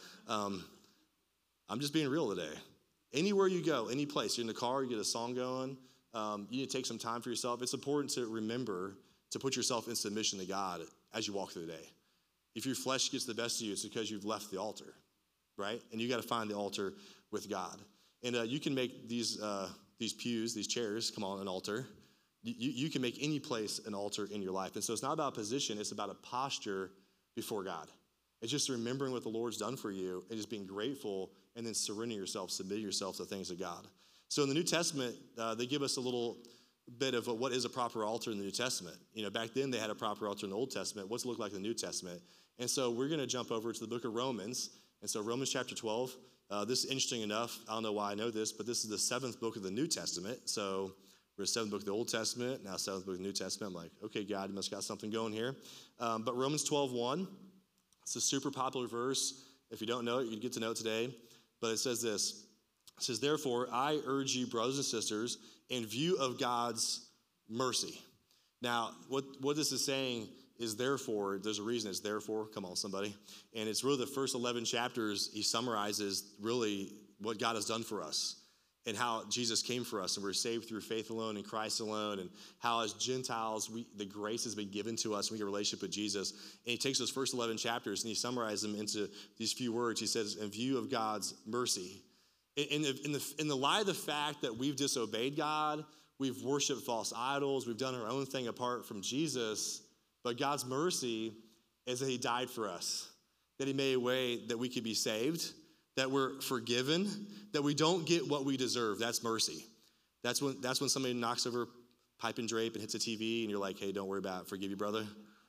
I'm just being real today. Anywhere you go, any place, you're in the car, you get a song going, you need to take some time for yourself. It's important to remember to put yourself in submission to God as you walk through the day. If your flesh gets the best of you, it's because you've left the altar, right? And you got to find the altar with God. And you can make these pews, these chairs, come on, an altar. You can make any place an altar in your life. And so it's not about a position, it's about a posture before God. It's just remembering what the Lord's done for you and just being grateful and then surrendering yourself, submitting yourself to things of God. So in the New Testament, they give us a little bit of what is a proper altar in the New Testament. You know, back then they had a proper altar in the Old Testament. What's it look like in the New Testament? And so we're going to jump over to the book of Romans. And so Romans chapter 12, this is interesting enough. I don't know why I know this, but this is the 7th book of the New Testament. So we're 7th book of the Old Testament, now 7th book of the New Testament. I'm like, okay, God, you must got something going here. But Romans 12:1, it's a super popular verse. If you don't know it, you get to know it today. But it says this. It says, therefore, I urge you, brothers and sisters, in view of God's mercy. Now, what this is saying is therefore, there's a reason it's therefore. Come on, somebody. And it's really the first 11 chapters, he summarizes really what God has done for us and how Jesus came for us and we're saved through faith alone in Christ alone, and how as Gentiles, the grace has been given to us and we get a relationship with Jesus. And he takes those first 11 chapters and he summarizes them into these few words. He says, in view of God's mercy. In the light of the fact that we've disobeyed God, we've worshiped false idols, we've done our own thing apart from Jesus, but God's mercy is that he died for us, that he made a way that we could be saved, that we're forgiven, that we don't get what we deserve. That's mercy. That's when somebody knocks over pipe and drape and hits a TV and you're like, hey, don't worry about it. Forgive you, brother.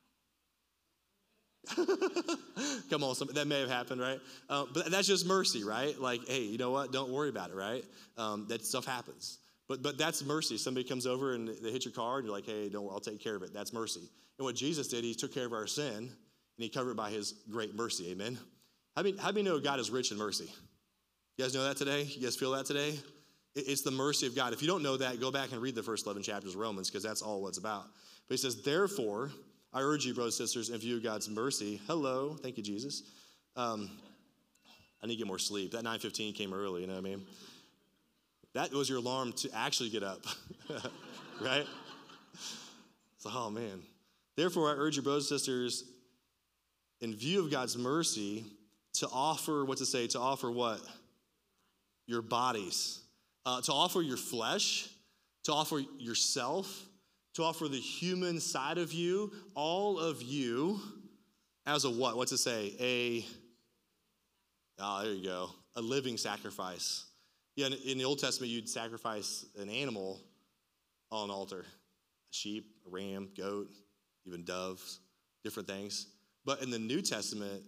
Come on, that may have happened, right? But that's just mercy, right? Like, hey, you know what? Don't worry about it, right? That stuff happens. But that's mercy. Somebody comes over and they hit your car and you're like, hey, don't worry, I'll take care of it. That's mercy. And what Jesus did, he took care of our sin and he covered it by his great mercy, amen? How many know God is rich in mercy? You guys know that today? You guys feel that today? It's the mercy of God. If you don't know that, go back and read the first 11 chapters of Romans because that's all it's about. But he says, therefore, I urge you, brothers and sisters, in view of God's mercy. Hello. Thank you, Jesus. I need to get more sleep. That 9:15 came early, you know what I mean? That was your alarm to actually get up, right? So, oh, man. Therefore, I urge you, brothers and sisters, in view of God's mercy, to offer, to offer what? Your bodies. To offer your flesh, to offer yourself, to offer the human side of you, all of you, as a what? What's it say? There you go. A living sacrifice. Yeah, in the Old Testament, you'd sacrifice an animal on an altar. A sheep, a ram, goat, even doves, different things. But in the New Testament,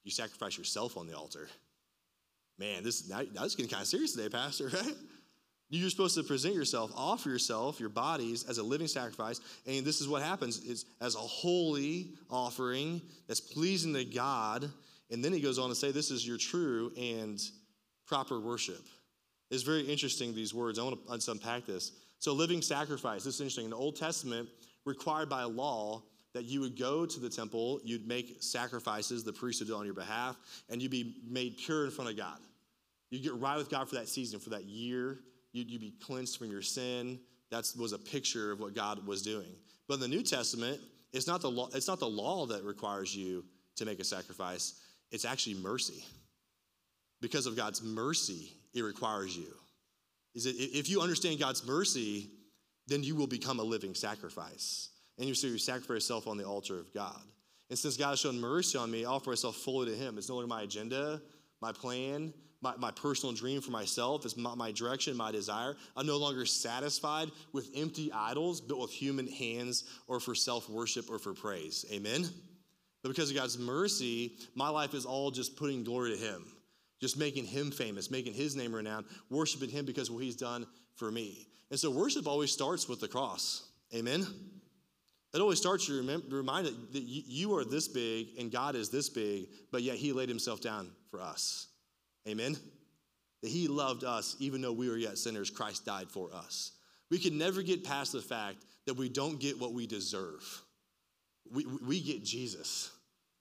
You sacrifice yourself on the altar. Man, now it's getting kind of serious today, Pastor, right? You're supposed to present yourself, offer yourself, your bodies as a living sacrifice. And this is what happens is as a holy offering that's pleasing to God. And then he goes on to say, this is your true and proper worship. It's very interesting, these words. I want to unpack this. So living sacrifice, this is interesting. In the Old Testament, required by law that you would go to the temple, you'd make sacrifices, the priest would do it on your behalf, and you'd be made pure in front of God. You'd get right with God for that season, for that year. You'd be cleansed from your sin. That was a picture of what God was doing. But in the New Testament, it's not the law that requires you to make a sacrifice. It's actually mercy. Because of God's mercy, it requires you. If you understand God's mercy, then you will become a living sacrifice. And you sacrifice yourself on the altar of God. And since God has shown mercy on me, I offer myself fully to him. It's no longer my agenda, my plan, my personal dream for myself. It's my direction, my desire. I'm no longer satisfied with empty idols built with human hands or for self-worship or for praise. Amen? But because of God's mercy, my life is all just putting glory to him. Just making him famous, making his name renowned, worshiping him because of what he's done for me. And so worship always starts with the cross. Amen? It always starts, you're reminded that you are this big and God is this big, but yet he laid himself down for us. Amen? That he loved us even though we were yet sinners, Christ died for us. We can never get past the fact that we don't get what we deserve. We get Jesus.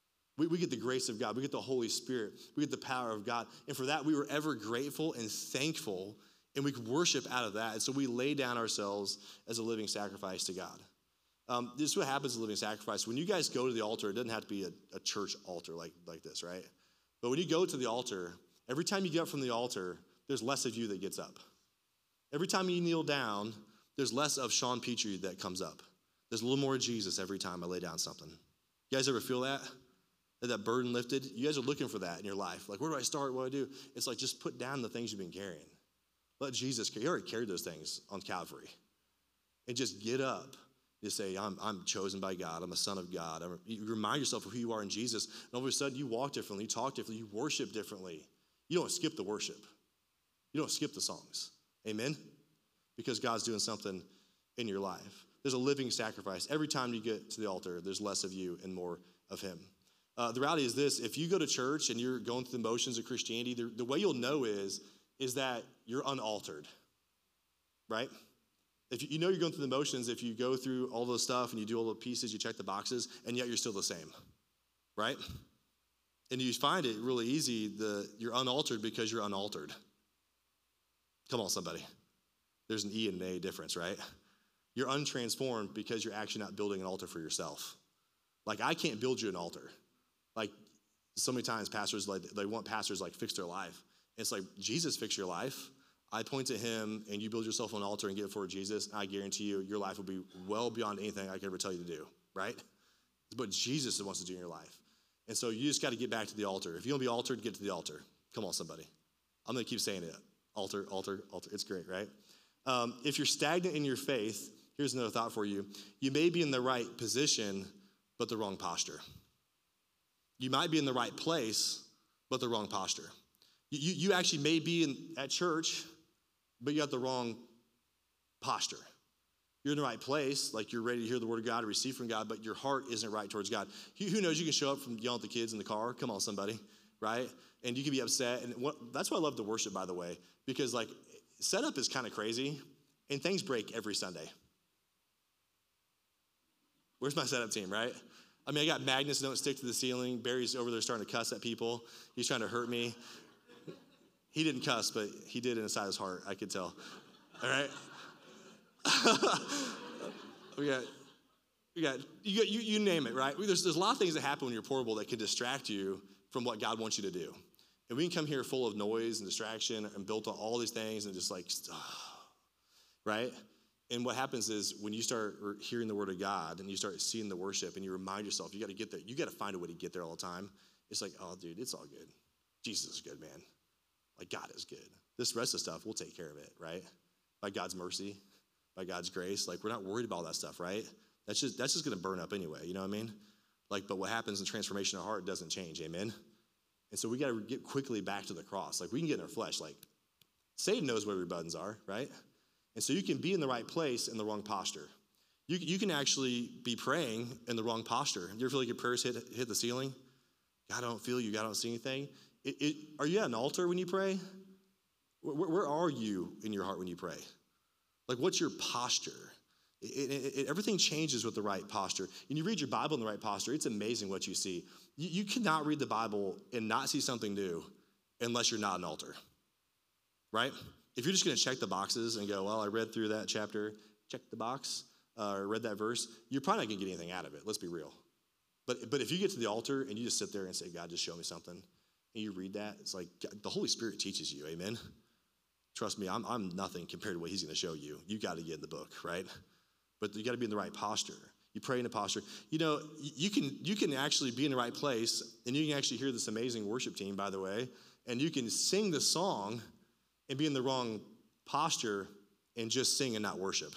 We get the grace of God. We get the Holy Spirit. We get the power of God. And for that, we were ever grateful and thankful, and we could worship out of that. And so we lay down ourselves as a living sacrifice to God. This is what happens in living sacrifice. When you guys go to the altar, it doesn't have to be a church altar like this, right? But when you go to the altar, every time you get up from the altar, there's less of you that gets up. Every time you kneel down, there's less of Sean Petrie that comes up. There's a little more of Jesus every time I lay down something. You guys ever feel that? That burden lifted? You guys are looking for that in your life. Like, where do I start? What do I do? It's like, just put down the things you've been carrying. Let Jesus carry. He already carried those things on Calvary. And just get up. Just say, I'm chosen by God. I'm a son of God. You remind yourself of who you are in Jesus. And all of a sudden, you walk differently. You talk differently. You worship differently. You don't skip the worship. You don't skip the songs. Amen? Because God's doing something in your life. There's a living sacrifice. Every time you get to the altar, there's less of you and more of him. The reality is this: if you go to church and you're going through the motions of Christianity, the way you'll know is that you're unaltered, right? If you know you're going through the motions, if you go through all those stuff and you do all the pieces, you check the boxes, and yet you're still the same, right? And you find it really easy you're unaltered because you're unaltered. Come on, somebody. There's an E and an A difference, right? You're untransformed because you're actually not building an altar for yourself. Like, I can't build you an altar. Like, so many times pastors, they want pastors fix their life. It's like, Jesus fix your life. I point to him and you build yourself an altar and get it for Jesus. I guarantee you, your life will be well beyond anything I could ever tell you to do, right? But Jesus wants to do in your life. And so you just got to get back to the altar. If you want to be altered, get to the altar. Come on, somebody. I'm going to keep saying it. Altar, altar, altar. It's great, right? If you're stagnant in your faith, here's another thought for you. You may be in the right position, but the wrong posture. You might be in the right place, but the wrong posture. You actually may be at church, but you got the wrong posture. You're in the right place, like you're ready to hear the word of God, to receive from God, but your heart isn't right towards God. Who knows, you can show up from yelling at the kids in the car. Come on, somebody, right? And you can be upset. And that's why I love to worship, by the way, because setup is kind of crazy, and things break every Sunday. Where's my setup team, right? I mean, I got magnets that don't stick to the ceiling. Barry's over there starting to cuss at people. He's trying to hurt me. He didn't cuss, but he did inside his heart. I could tell. All right? we got you name it, right? There's a lot of things that happen when you're portable that can distract you from what God wants you to do. And we can come here full of noise and distraction and built on all these things and just right? And what happens is when you start hearing the word of God and you start seeing the worship and you remind yourself, you got to get there. You got to find a way to get there all the time. It's like, oh, dude, it's all good. Jesus is good, man. Like, God is good. This rest of stuff, we'll take care of it, right? By God's mercy, by God's grace. Like, we're not worried about all that stuff, right? That's just going to burn up anyway, you know what I mean? But what happens in transformation of heart doesn't change, amen? And so we got to get quickly back to the cross. Like we can get in our flesh. Like Satan knows where your buttons are, right? And so you can be in the right place in the wrong posture. You can actually be praying in the wrong posture. You ever feel like your prayers hit the ceiling? God, I don't feel you. God, I don't see anything. Are you at an altar when you pray? Where are you in your heart when you pray? Like, what's your posture? Everything changes with the right posture. And you read your Bible in the right posture, it's amazing what you see. You cannot read the Bible and not see something new unless you're not an altar, right? If you're just going to check the boxes and go, well, I read through that chapter, check the box, or read that verse, you're probably not going to get anything out of it. Let's be real. But if you get to the altar and you just sit there and say, God, just show me something, and you read that, it's like the Holy Spirit teaches you, amen? Trust me, I'm nothing compared to what he's going to show you. You got to get in the book, right? But you got to be in the right posture. You pray in a posture. You know, you can actually be in the right place, and you can actually hear this amazing worship team, by the way, and you can sing the song and be in the wrong posture and just sing and not worship.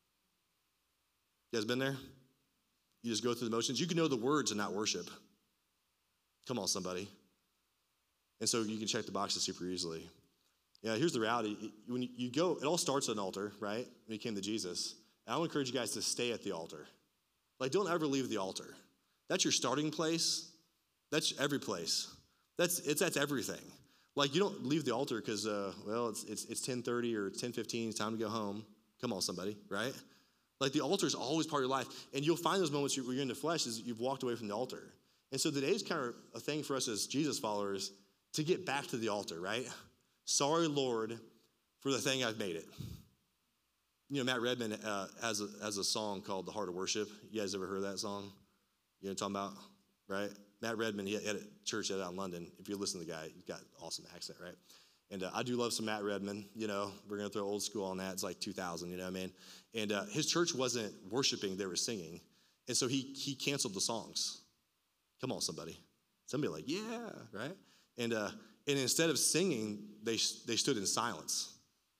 You guys been there? You just go through the motions. You can know the words and not worship. Come on, somebody. And so you can check the boxes super easily. Yeah, here's the reality. When you go, it all starts at an altar, right? When you came to Jesus. And I want to encourage you guys to stay at the altar. Like, don't ever leave the altar. That's your starting place. That's every place. That's everything. Like, you don't leave the altar because, well, it's 10:30 or 10:15. It's time to go home. Come on, somebody, right? Like, the altar is always part of your life. And you'll find those moments where you're in the flesh is you've walked away from the altar. And so today's kind of a thing for us as Jesus followers to get back to the altar, right? Sorry, Lord, for the thing I've made it. You know, Matt Redman has a song called The Heart of Worship. You guys ever heard that song? You know what I'm talking about, right? Matt Redman, he had a church out in London. If you listen to the guy, he's got an awesome accent, right? And I do love some Matt Redman. You know, we're going to throw old school on that. It's like 2000, you know what I mean? And his church wasn't worshiping, they were singing. And so he canceled the songs. Come on, somebody. Somebody like, yeah, right? And instead of singing, they stood in silence.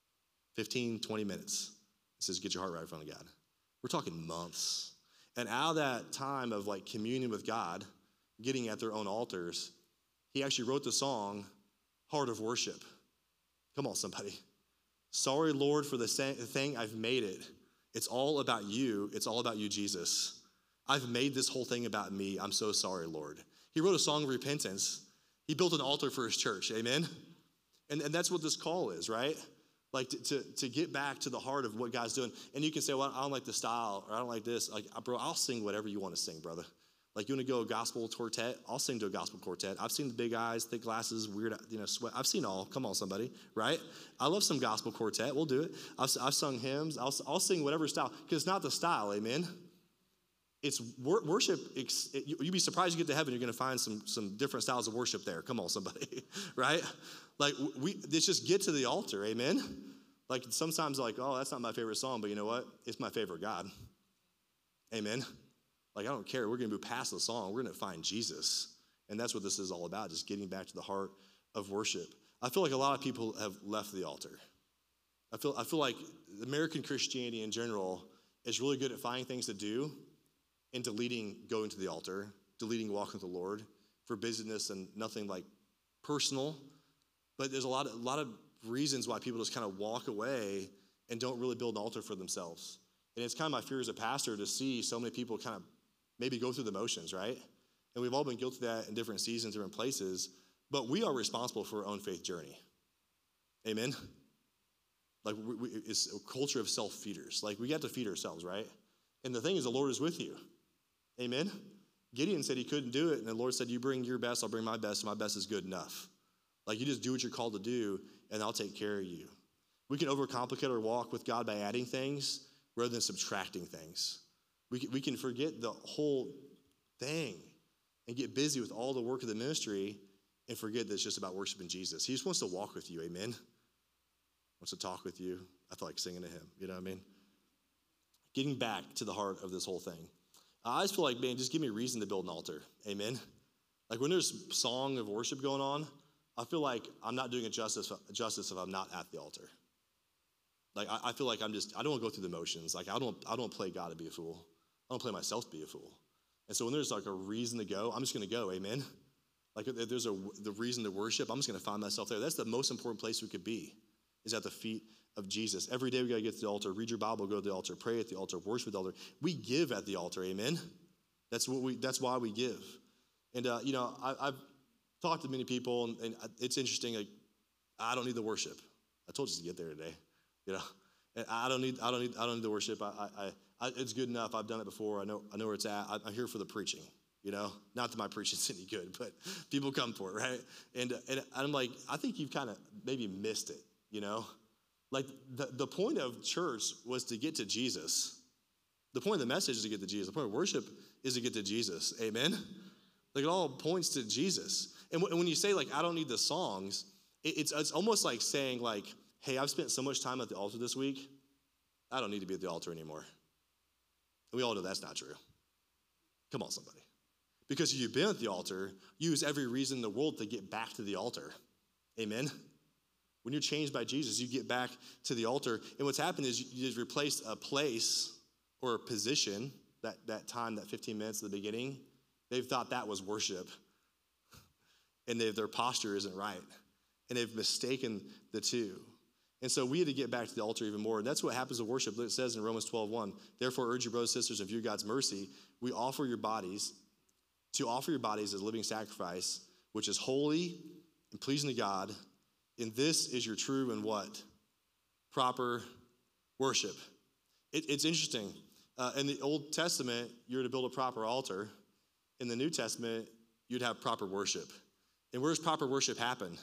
15, 20 minutes. It says, get your heart right in front of God. We're talking months. And out of that time of like communion with God, getting at their own altars, he actually wrote the song, Heart of Worship. Come on, somebody. Sorry, Lord, for the thing I've made it. It's all about you. It's all about you, Jesus. I've made this whole thing about me. I'm so sorry, Lord. He wrote a song of repentance. He built an altar for his church, amen? And that's what this call is, right? Like to get back to the heart of what God's doing. And you can say, well, I don't like the style, or I don't like this. Like, bro, I'll sing whatever you want to sing, brother. Like, you want to go a gospel quartet? I'll sing to a gospel quartet. I've seen the big eyes, thick glasses, weird, sweat. I've seen all. Come on, somebody, right? I love some gospel quartet. We'll do it. I've sung hymns. I'll sing whatever style, because it's not the style, amen? It's worship. You'd be surprised you get to heaven, you're going to find some different styles of worship there. Come on, somebody, right? Like, let's just get to the altar, amen? Like, sometimes like, oh, that's not my favorite song, but you know what? It's my favorite God. Amen? Like, I don't care. We're going to move past the song. We're going to find Jesus. And that's what this is all about, just getting back to the heart of worship. I feel like a lot of people have left the altar. I feel like American Christianity in general is really good at finding things to do and deleting going to the altar, deleting walking with the Lord for busyness and nothing like personal. But there's a lot of reasons why people just kind of walk away and don't really build an altar for themselves. And it's kind of my fear as a pastor to see so many people kind of maybe go through the motions, right? And we've all been guilty of that in different seasons, different places, but we are responsible for our own faith journey. Amen? Like, it's a culture of self-feeders. Like, we got to feed ourselves, right? And the thing is, the Lord is with you. Amen? Gideon said he couldn't do it, and the Lord said, you bring your best, I'll bring my best, and my best is good enough. Like, you just do what you're called to do, and I'll take care of you. We can overcomplicate our walk with God by adding things rather than subtracting things. We can forget the whole thing and get busy with all the work of the ministry and forget that it's just about worshiping Jesus. He just wants to walk with you, amen? Wants to talk with you. I feel like singing to him, you know what I mean? Getting back to the heart of this whole thing. I just feel like, man, just give me a reason to build an altar, amen? Like, when there's song of worship going on, I feel like I'm not doing it justice if I'm not at the altar. Like, I feel like I don't want to go through the motions. Like, I don't play God to be a fool. I don't play myself to be a fool. And so when there's like a reason to go, I'm just going to go, amen? Like if there's the reason to worship, I'm just going to find myself there. That's the most important place we could be, is at the feet of Jesus. Every day we got to get to the altar, read your Bible, go to the altar, pray at the altar, worship at the altar. We give at the altar, amen? That's why we give. And, I've talked to many people, and it's interesting. Like, I don't need the worship. I told you to get there today, And I don't need the worship. It's good enough. I've done it before. I know where it's at. I'm here for the preaching, Not that my preaching's any good, but people come for it, right? And I'm like, I think you've kind of maybe missed it, Like the point of church was to get to Jesus. The point of the message is to get to Jesus. The point of worship is to get to Jesus. Amen? Like it all points to Jesus. And when you say like, I don't need the songs, it's almost like saying like, hey, I've spent so much time at the altar this week, I don't need to be at the altar anymore. And we all know that's not true. Come on, somebody. Because if you've been at the altar, you use every reason in the world to get back to the altar. Amen? When you're changed by Jesus, you get back to the altar. And what's happened is you just replaced a place or a position, that time, that 15 minutes at the beginning. They've thought that was worship. And their posture isn't right. And they've mistaken the two. And so we had to get back to the altar even more. And that's what happens in worship. It says in Romans 12:1, therefore urge your brothers and sisters, in view of God's mercy, to offer your bodies as a living sacrifice, which is holy and pleasing to God. And this is your true and what? Proper worship. It's interesting. In the Old Testament, you're to build a proper altar. In the New Testament, you'd have proper worship. And where does proper worship happen?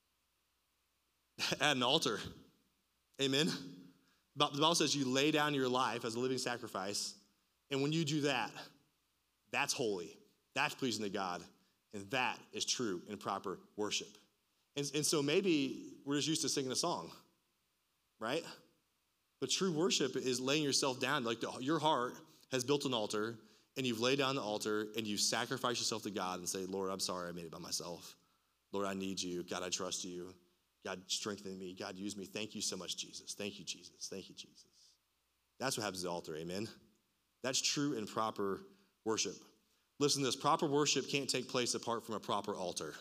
At an altar. Amen? The Bible says you lay down your life as a living sacrifice. And when you do that, that's holy. That's pleasing to God. And that is true and proper worship. And so maybe we're just used to singing a song, right? But true worship is laying yourself down. Like your heart has built an altar, and you've laid down the altar, and you sacrifice yourself to God and say, Lord, I'm sorry I made it by myself. Lord, I need you. God, I trust you. God, strengthen me. God, use me. Thank you so much, Jesus. Thank you, Jesus. Thank you, Jesus. That's what happens at the altar, amen? That's true and proper worship. Listen to this. Proper worship can't take place apart from a proper altar.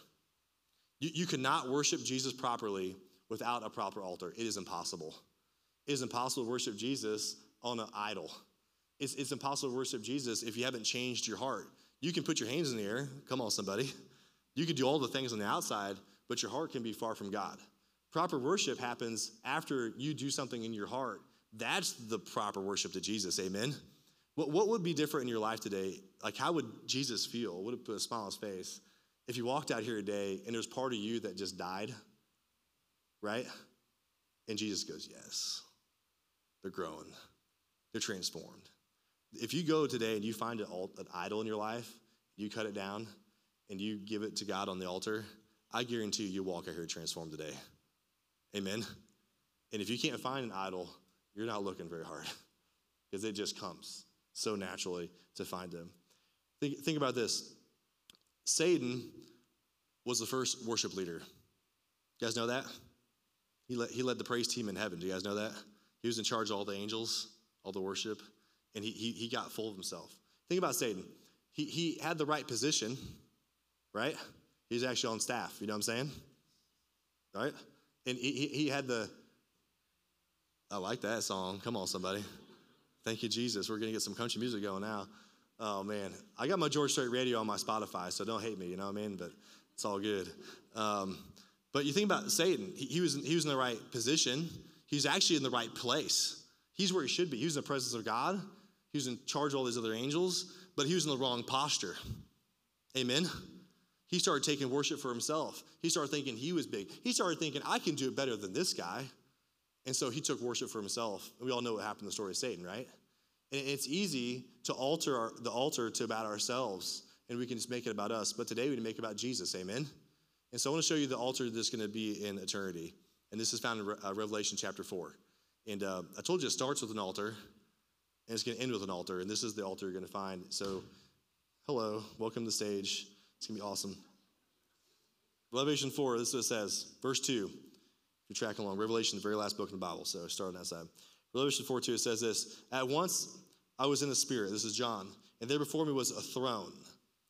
You cannot worship Jesus properly without a proper altar. It is impossible. It is impossible to worship Jesus on an idol. It's impossible to worship Jesus if you haven't changed your heart. You can put your hands in the air. Come on, somebody. You can do all the things on the outside, but your heart can be far from God. Proper worship happens after you do something in your heart. That's the proper worship to Jesus, amen? What would be different in your life today? Like, how would Jesus feel? Would it put a smile on his face if you walked out here today and there's part of you that just died, right? And Jesus goes, yes, they're growing. They're transformed. If you go today and you find an idol in your life, you cut it down, and you give it to God on the altar, I guarantee you walk out here transformed today. Amen? And if you can't find an idol, you're not looking very hard because it just comes so naturally to find him. Think about this. Satan was the first worship leader. You guys know that? He led the praise team in heaven. Do you guys know that? He was in charge of all the angels, all the worship, and he got full of himself. Think about Satan. He had the right position, right? He's actually on staff, you know what I'm saying? Right? And he had I like that song. Come on, somebody. Thank you, Jesus. We're going to get some country music going now. Oh, man. I got my George Strait radio on my Spotify, so don't hate me, you know what I mean? But it's all good. But you think about Satan. He was in the right position. He's actually in the right place. He's where he should be. He was in the presence of God. He was in charge of all these other angels, but he was in the wrong posture. Amen? He started taking worship for himself. He started thinking he was big. He started thinking, I can do it better than this guy. And so he took worship for himself. And we all know what happened in the story of Satan, right? And it's easy to alter the altar to about ourselves, and we can just make it about us. But today we need to make it about Jesus, amen? And so I want to show you the altar that's going to be in eternity. And this is found in Revelation chapter 4. And I told you it starts with an altar, and it's going to end with an altar. And this is the altar you're going to find. So, hello, welcome to the stage. It's going to be awesome. Revelation 4, this is what it says. Verse 2, if you're tracking along. Revelation, the very last book in the Bible, so start on that side. Revelation 4:2, it says this. At once I was in the Spirit. This is John. And there before me was a throne.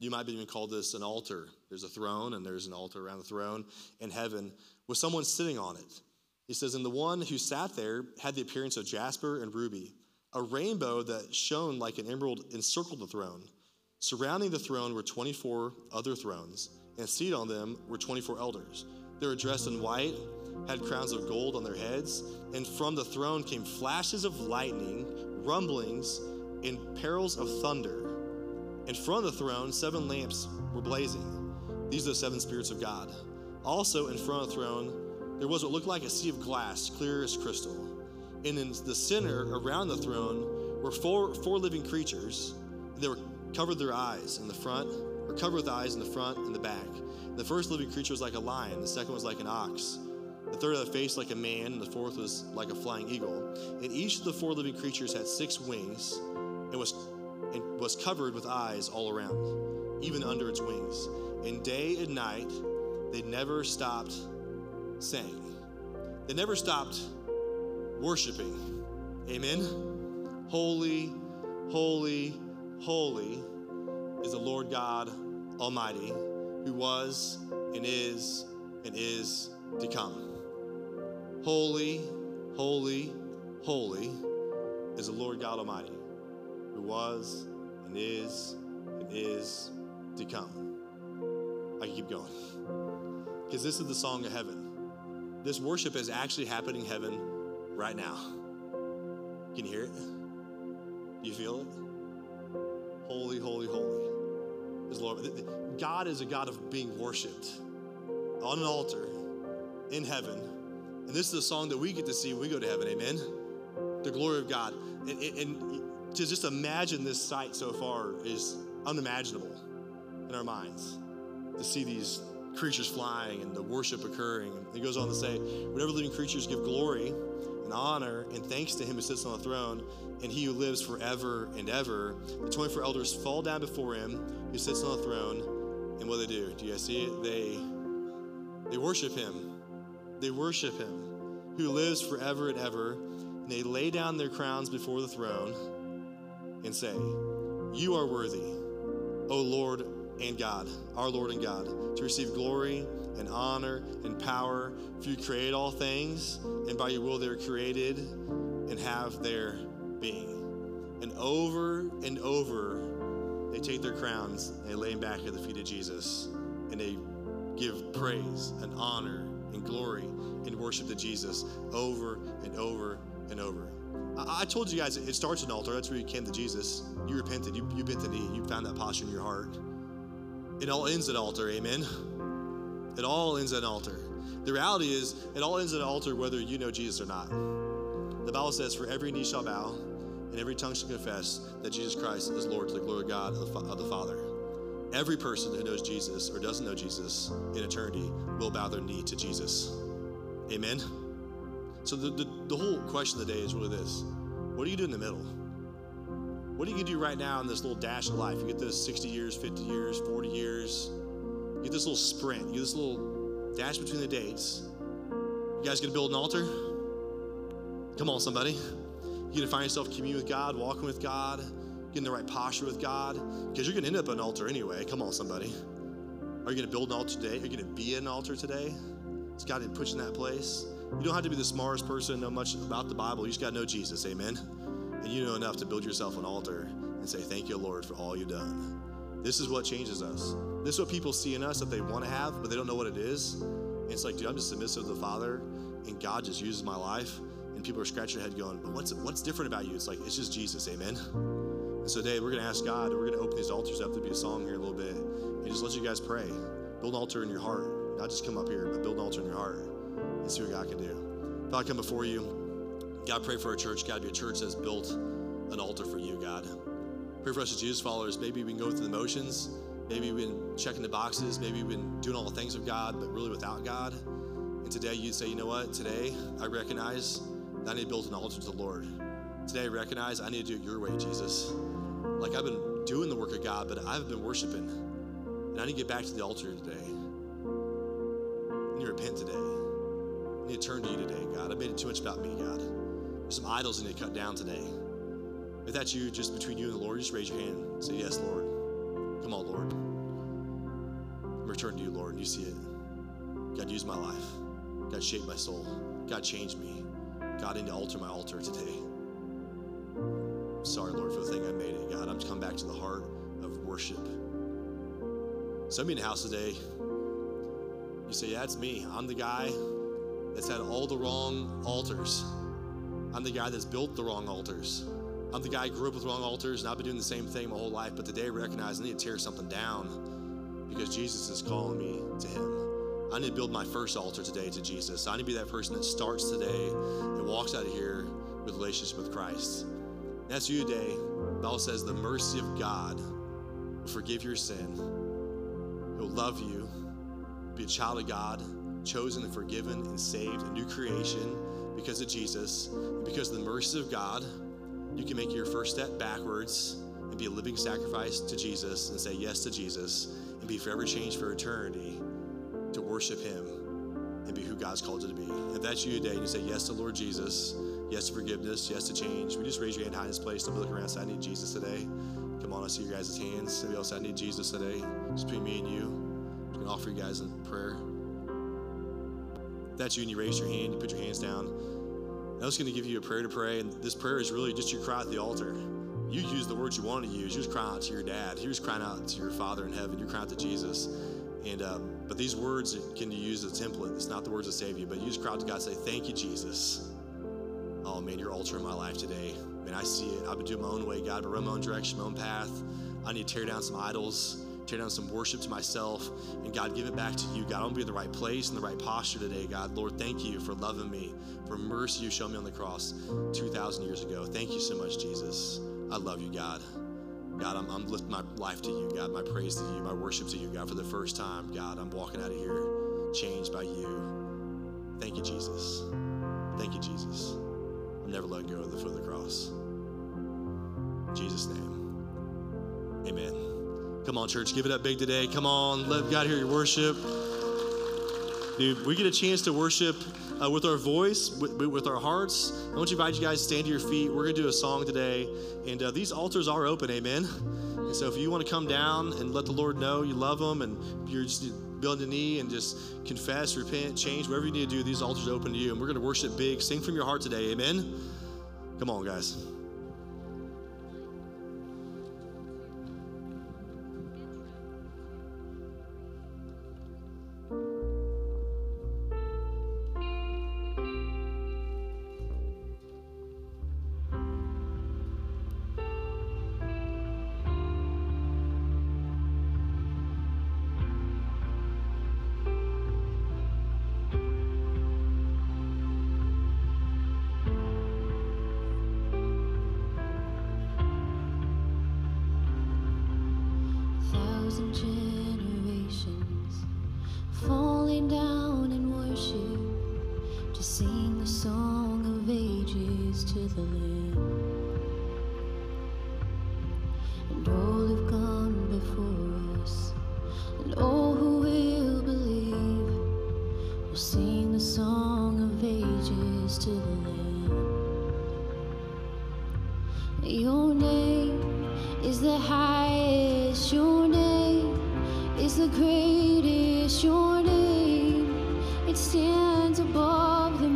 You might even call this an altar. There's a throne, and there's an altar around the throne in heaven with someone sitting on it. He says, and the one who sat there had the appearance of jasper and ruby. A rainbow that shone like an emerald encircled the throne. Surrounding the throne were 24 other thrones, and seated on them were 24 elders. They were dressed in white, had crowns of gold on their heads, and from the throne came flashes of lightning, rumblings, and peals of thunder. In front of the throne, 7 lamps were blazing. These are the 7 spirits of God. Also in front of the throne, there was what looked like a sea of glass, clear as crystal. And in the center, around the throne, were four living creatures. They were covered their eyes in the front, or covered with eyes in the front and the back. The first living creature was like a lion. The second was like an ox. The third had a face like a man, and the fourth was like a flying eagle. And each of the 4 living creatures had 6 wings and was covered with eyes all around, even under its wings. And day and night, they never stopped saying. They never stopped worshiping. Amen? Holy, holy, holy is the Lord God Almighty, who was and is to come. Holy, holy, holy is the Lord God Almighty, who was and is to come. I can keep going. Because this is the song of heaven. This worship is actually happening in heaven right now. Can you hear it? Do you feel it? Holy, holy, holy is the Lord. God is a God of being worshiped on an altar in heaven. And this is a song that we get to see when we go to heaven, amen? The glory of God. And to just imagine this sight so far is unimaginable in our minds. To see these creatures flying and the worship occurring. And he goes on to say, whatever living creatures give glory and honor and thanks to him who sits on the throne and he who lives forever and ever. The 24 elders fall down before him who sits on the throne. And what do? Do you guys see it? They worship him. They worship him who lives forever and ever. And they lay down their crowns before the throne and say, you are worthy, O Lord and God, our Lord and God, to receive glory and honor and power. For you created all things, and by your will they are created and have their being. And over, they take their crowns and they lay them back at the feet of Jesus. And they give praise and honor and glory and worship to Jesus over and over and over. I told you guys it starts at an altar. That's where you came to Jesus. You repented. You bent the knee. You found that posture in your heart. It all ends at an altar. Amen. It all ends at an altar. The reality is, it all ends at an altar whether you know Jesus or not. The Bible says, for every knee shall bow and every tongue shall confess that Jesus Christ is Lord to the glory of God of the Father. Every person who knows Jesus or doesn't know Jesus in eternity will bow their knee to Jesus. Amen. So the whole question of the day is really this. What do you do in the middle? What are you going to do right now in this little dash of life? You get this 60 years, 50 years, 40 years. You get this little sprint. You get this little dash between the dates. You guys going to build an altar? Come on, somebody. You're going to find yourself communing with God, walking with God, getting the right posture with God, because you're going to end up at an altar anyway. Come on, somebody. Are you going to build an altar today? Are you going to be at an altar today? Is God going to put you in that place? You don't have to be the smartest person, know much about the Bible. You just got to know Jesus, amen? And you know enough to build yourself an altar and say, thank you, Lord, for all you've done. This is what changes us. This is what people see in us that they want to have, but they don't know what it is. And it's like, dude, I'm just submissive to the Father, and God just uses my life. And people are scratching their head going, but what's different about you? It's like, it's just Jesus, amen? And so today, we're going to ask God, and we're going to open these altars up. There'll be a song here in a little bit. And just let you guys pray. Build an altar in your heart. Not just come up here, but build an altar in your heart and see what God can do. If I come before you, God, pray for our church. God, be a church that's built an altar for you, God. Pray for us as Jesus followers. Maybe we can go through the motions. Maybe we've been checking the boxes. Maybe we've been doing all the things of God, but really without God. And today you'd say, you know what? Today I recognize that I need to build an altar to the Lord. Today I recognize I need to do it your way, Jesus. Like I've been doing the work of God, but I've been worshiping. And I need to get back to the altar today. I need to repent today. I need to turn to you today, God. I made it too much about me, God. There's some idols I need to cut down today. If that's you, just between you and the Lord, just raise your hand and say, yes, Lord. Come on, Lord. I'm returning to you, Lord, and you see it. God, use my life. God, shape my soul. God, change me. God, I need to alter my altar today. I'm sorry, Lord, for the thing I made it. God, I'm to come back to the heart of worship. Some of you in the house today, you say, yeah, it's me. I'm the guy that's had all the wrong altars. I'm the guy that's built the wrong altars. I'm the guy who grew up with wrong altars, and I've been doing the same thing my whole life, but today I recognize I need to tear something down because Jesus is calling me to him. I need to build my first altar today to Jesus. I need to be that person that starts today and walks out of here with a relationship with Christ. And that's you today. The Bible says the mercy of God will forgive your sin. He'll love you, be a child of God, chosen and forgiven and saved, a new creation because of Jesus. And because of the mercy of God, you can make your first step backwards and be a living sacrifice to Jesus and say yes to Jesus and be forever changed for eternity to worship him and be who God's called you to be. If that's you today and you say yes to Lord Jesus, yes to forgiveness, yes to change, we just raise your hand high in this place. Don't be looking around and say, I need Jesus today. Come on, I see your guys' hands. Somebody else, I need Jesus today. Just between me and you. I'm going to offer you guys in prayer. If that's you and you raise your hand, you put your hands down. I'm just going to give you a prayer to pray, and this prayer is really just your cry at the altar. You use the words you want to use. You're just crying out to your dad. You're just crying out to your Father in heaven. You're crying out to Jesus. And but these words can you use as a template. It's not the words that save you, but you just cry out to God and say, thank you, Jesus. Oh, man, you're altering my life today. Man, I see it. I've been doing my own way, God, but run my own direction, my own path. I need to tear down some idols, tear down some worship to myself, and God, give it back to you. God, I want to be in the right place and the right posture today, God. Lord, thank you for loving me, for mercy you showed me on the cross 2,000 years ago. Thank you so much, Jesus. I love you, God. God, I'm lifting my life to you, God, my praise to you, my worship to you, God, for the first time. God, I'm walking out of here changed by you. Thank you, Jesus. Thank you, Jesus. I'm never letting go of the foot of the cross. In Jesus' name, amen. Come on, church, give it up big today. Come on, let God hear your worship. Dude, we get a chance to worship with our voice, with our hearts. I want to invite you guys to stand to your feet. We're going to do a song today, and these altars are open, amen? And so if you want to come down and let the Lord know you love him and you're just building a knee and just confess, repent, change, whatever you need to do, these altars are open to you, and we're going to worship big. Sing from your heart today, amen? Come on, guys. Generations falling down in worship to sing the song of ages to the Lamb. And all who've gone before us, and all who will believe, will sing the song of ages to the Lamb. Your name is the highest, your name is the greatest, your name, it stands above them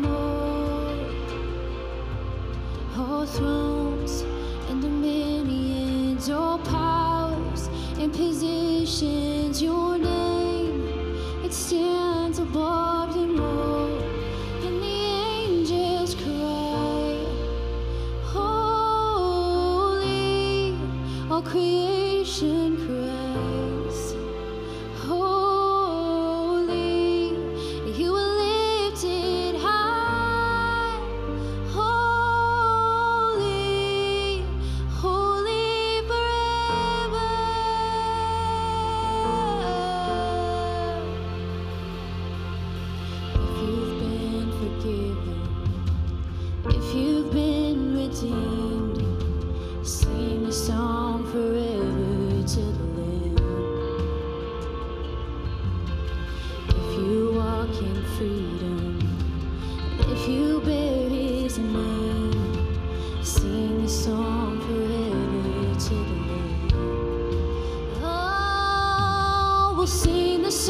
all thrones and dominions, all powers and positions, your name, it stands above them all, and the angels cry, holy, all creation cries, holy, you are lifted high, holy, holy forever. If you've been forgiven, if you've been redeemed, sing a song forever to the Lamb. If you walk in freedom, if you bear his name, sing a song forever to the Lamb. Oh, we'll sing the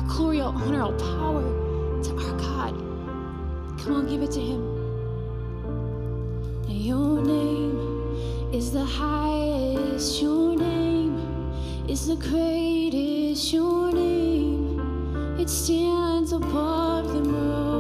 glory, all honor, all power to our God. Come on, give it to him. And your name is the highest, your name is the greatest, your name, it stands above them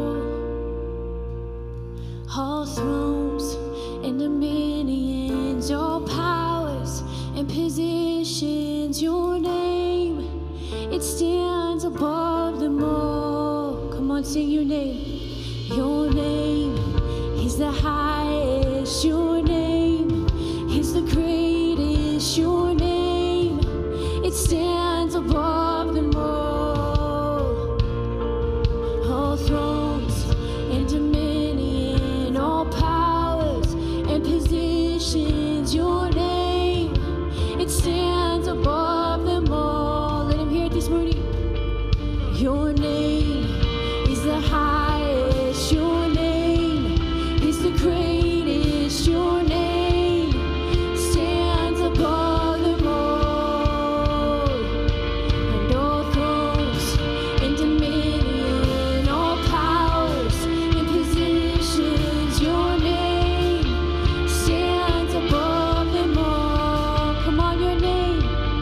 all thrones and dominions, all powers and positions, your name, it stands above them all. Come on, sing your name. Your name is the highest, your name is the greatest, your name, it stands above them all. All thrones and dominion, all powers and positions, your name, it stands above them all. Let him hear it this morning. Your name is the highest, your name is the greatest, your name stands above them all. And all thrones and dominion, all powers and positions, your name stands above them all. Come on, your name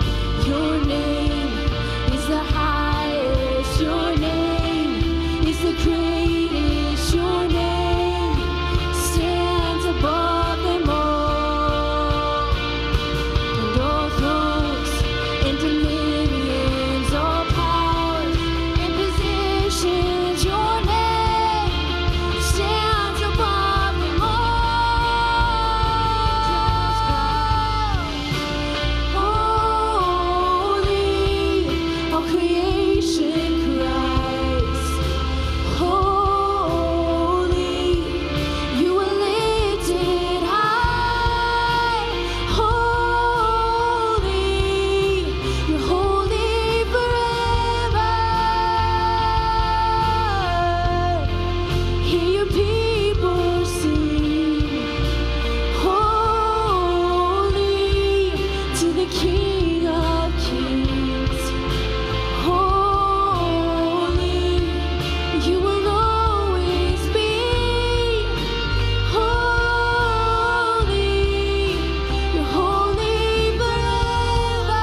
is the highest, your name is the greatest, your name stands above them all. And all thrones and dominions, all powers and positions, your name stands above them all. Holy, all creation cries. Holy, you are lifted high. Holy, you're holy forever. Hear your people sing. Holy to the King of Kings. Holy, you will always be. Holy, you're holy forever.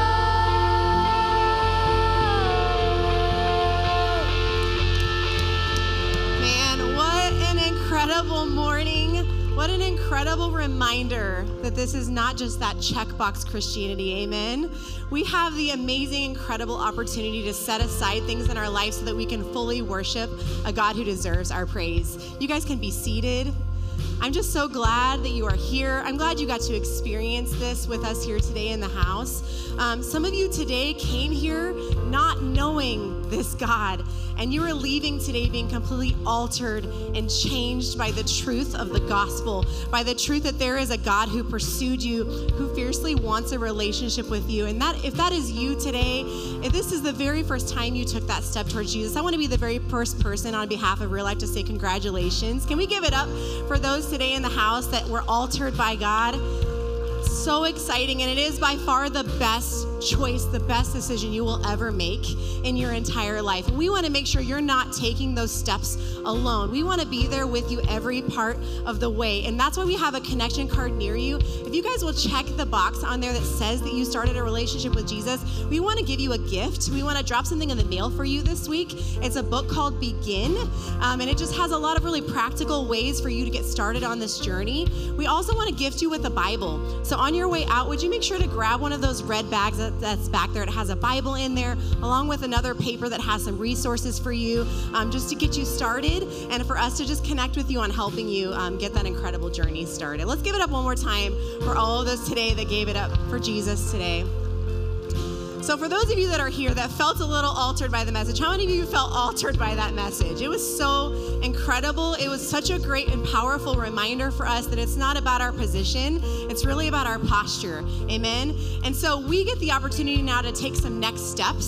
Man, what an incredible morning. What an incredible reminder that this is not just that checkbox Christianity, amen? We have the amazing, incredible opportunity to set aside things in our life so that we can fully worship a God who deserves our praise. You guys can be seated. I'm just so glad that you are here. I'm glad you got to experience this with us here today in the house. Some of you today came here not knowing this God, and you are leaving today being completely altered and changed by the truth of the gospel, by the truth that there is a God who pursued you, who fiercely wants a relationship with you. And that, if that is you today, if this is the very first time you took that step towards Jesus, I want to be the very first person on behalf of Real Life to say congratulations. Can we give it up for those today in the house that were altered by God? So exciting, and it is by far the best choice, the best decision you will ever make in your entire life. And we want to make sure you're not taking those steps alone. We want to be there with you every part of the way, and that's why we have a connection card near you. If you guys will check the box on there that says that you started a relationship with Jesus, we want to give you a gift. We want to drop something in the mail for you this week. It's a book called Begin, and it just has a lot of really practical ways for you to get started on this journey. We also want to gift you with a Bible. So on your way out, would you make sure to grab one of those red bags that's back there? It has a Bible in there, along with another paper that has some resources for you, just to get you started and for us to just connect with you on helping you get that incredible journey started. Let's give it up one more time for all of those today that gave it up for Jesus today. So for those of you that are here that felt a little altered by the message, how many of you felt altered by that message? It was so incredible. It was such a great and powerful reminder for us that it's not about our position. It's really about our posture. Amen. And so we get the opportunity now to take some next steps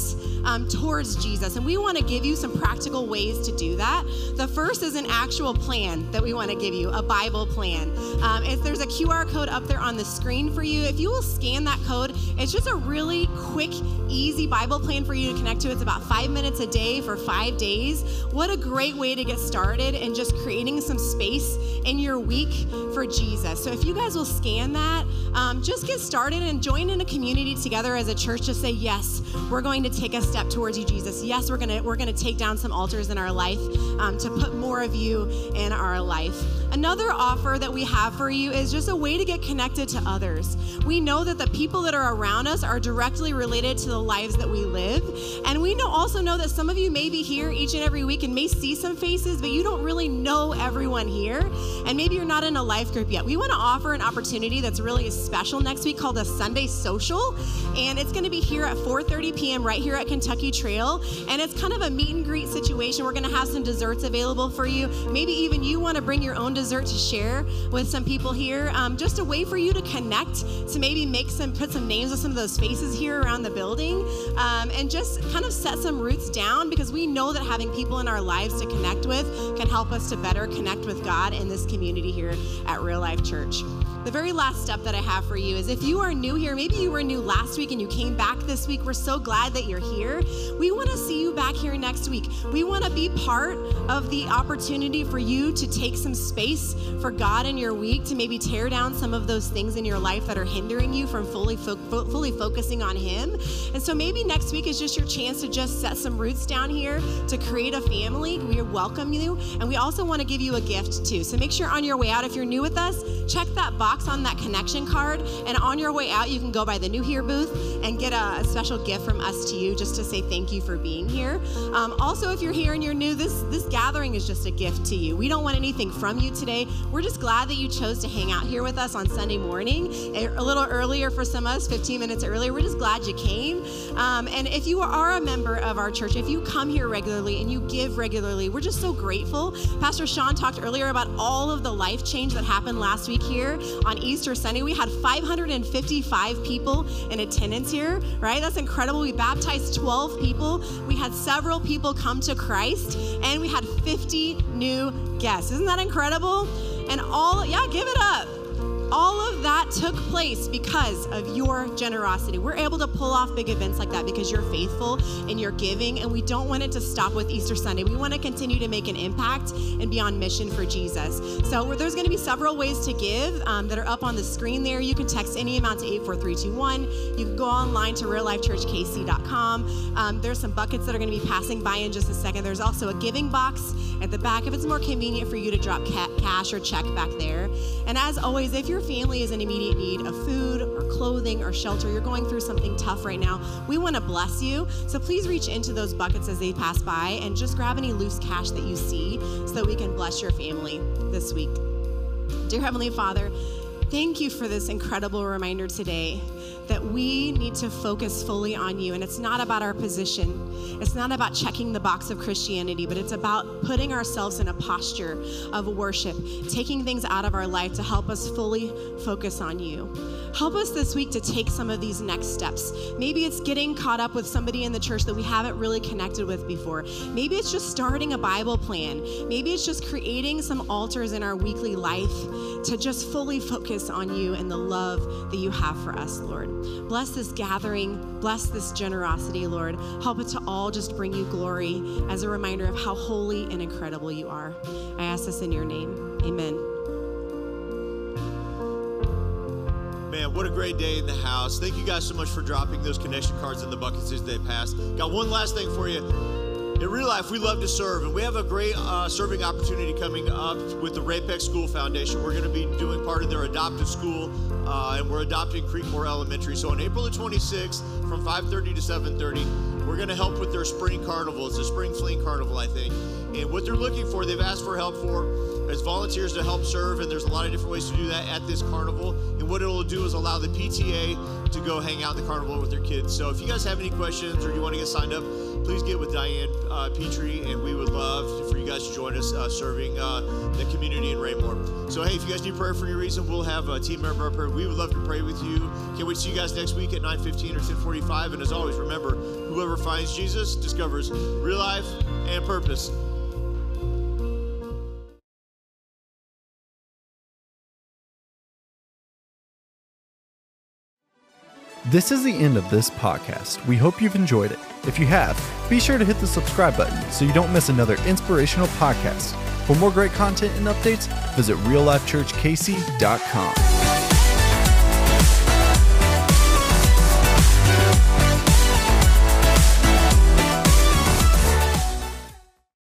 towards Jesus. And we want to give you some practical ways to do that. The first is an actual plan that we want to give you, a Bible plan. There's a QR code up there on the screen for you. If you will scan that code, it's just a really quick, easy Bible plan for you to connect to. It's about 5 minutes a day for 5 days. What a great way to get started and just creating some space in your week for Jesus. So if you guys will scan that, just get started and join in a community together as a church to say, yes, we're going to take a step towards you, Jesus. Yes, we're gonna take down some altars in our life to put more of you in our life. Another offer that we have for you is just a way to get connected to others. We know that the people that are around us are directly related to the lives that we live. And we also know that some of you may be here each and every week and may see some faces, but you don't really know everyone here. And maybe you're not in a life group yet. We want to offer an opportunity that's really special next week called a Sunday Social. And it's going to be here at 4:30 p.m. right here at Kentucky Trail. And it's kind of a meet and greet situation. We're going to have some desserts available for you. Maybe even you want to bring your own dessert to share with some people here. Just a way for you to connect, to maybe put some names of some of those faces here around the building, and just kind of set some roots down, because we know that having people in our lives to connect with can help us to better connect with God in this community here at Real Life Church. The very last step that I have for you is if you are new here, maybe you were new last week and you came back this week, we're so glad that you're here. We want to see you back here next week. We want to be part of the opportunity for you to take some space for God in your week, to maybe tear down some of those things in your life that are hindering you from fully focusing on Him. And so maybe next week is just your chance to just set some roots down here, to create a family. We welcome you, and we also want to give you a gift too. So make sure on your way out, if you're new with us, check that box on that connection card, and on your way out, you can go by the New Here booth and get a special gift from us to you, just to say thank you for being here. Also, if you're here and you're new, this gathering is just a gift to you. We don't want anything from you today. We're just glad that you chose to hang out here with us on Sunday morning, a little earlier for some of us, 15 minutes earlier. We're just glad you came. And if you are a member of our church, if you come here regularly and you give regularly, we're just so grateful. Pastor Sean talked earlier about all of the life change that happened last week here on Easter Sunday. We had 555 people in attendance here, right? That's incredible. We baptized 12 people. We had several people come to Christ, and we had 50 new guests. Isn't that incredible? And give it up. All of that took place because of your generosity. We're able to pull off big events like that because you're faithful and you're giving, and we don't want it to stop with Easter Sunday. We want to continue to make an impact and be on mission for Jesus. So there's going to be several ways to give that are up on the screen there. You can text any amount to 84321. You can go online to reallifechurchkc.com. There's some buckets that are going to be passing by in just a second. There's also a giving box at the back if it's more convenient for you to drop cash or check back there. And as always, if your family is in immediate need of food or clothing or shelter, you're going through something tough right now, we want to bless you. So please reach into those buckets as they pass by and just grab any loose cash that you see so that we can bless your family this week. Dear Heavenly Father, thank you for this incredible reminder today that we need to focus fully on you. And it's not about our position. It's not about checking the box of Christianity, but it's about putting ourselves in a posture of worship, taking things out of our life to help us fully focus on you. Help us this week to take some of these next steps. Maybe it's getting caught up with somebody in the church that we haven't really connected with before. Maybe it's just starting a Bible plan. Maybe it's just creating some altars in our weekly life to just fully focus on you and the love that you have for us, Lord. Bless this gathering. Bless this generosity, Lord. Help it to all just bring you glory as a reminder of how holy and incredible you are. I ask this in your name. Amen. Man, what a great day in the house. Thank you guys so much for dropping those connection cards in the buckets as they pass. Got one last thing for you. In real life, we love to serve, and we have a great serving opportunity coming up with the Rapex School Foundation. We're going to be doing part of their adoptive school, and we're adopting Creekmore Elementary. So on April the 26th, from 5:30 to 7:30, we're going to help with their spring carnival. It's a spring fleeing carnival, I think. And what they're looking for, they've asked for help for, is volunteers to help serve, and there's a lot of different ways to do that at this carnival. And what it'll do is allow the PTA to go hang out in the carnival with their kids. So if you guys have any questions or you want to get signed up, please get with Diane Petrie, and we would love for you guys to join us serving the community in Raymore. So, hey, if you guys need prayer for any reason, we'll have a team member up here. We would love to pray with you. Can't wait to see you guys next week at 9:15 or 10:45. And as always, remember, whoever finds Jesus discovers real life and purpose. This is the end of this podcast. We hope you've enjoyed it. If you have, be sure to hit the subscribe button so you don't miss another inspirational podcast. For more great content and updates, visit reallifechurchkc.com.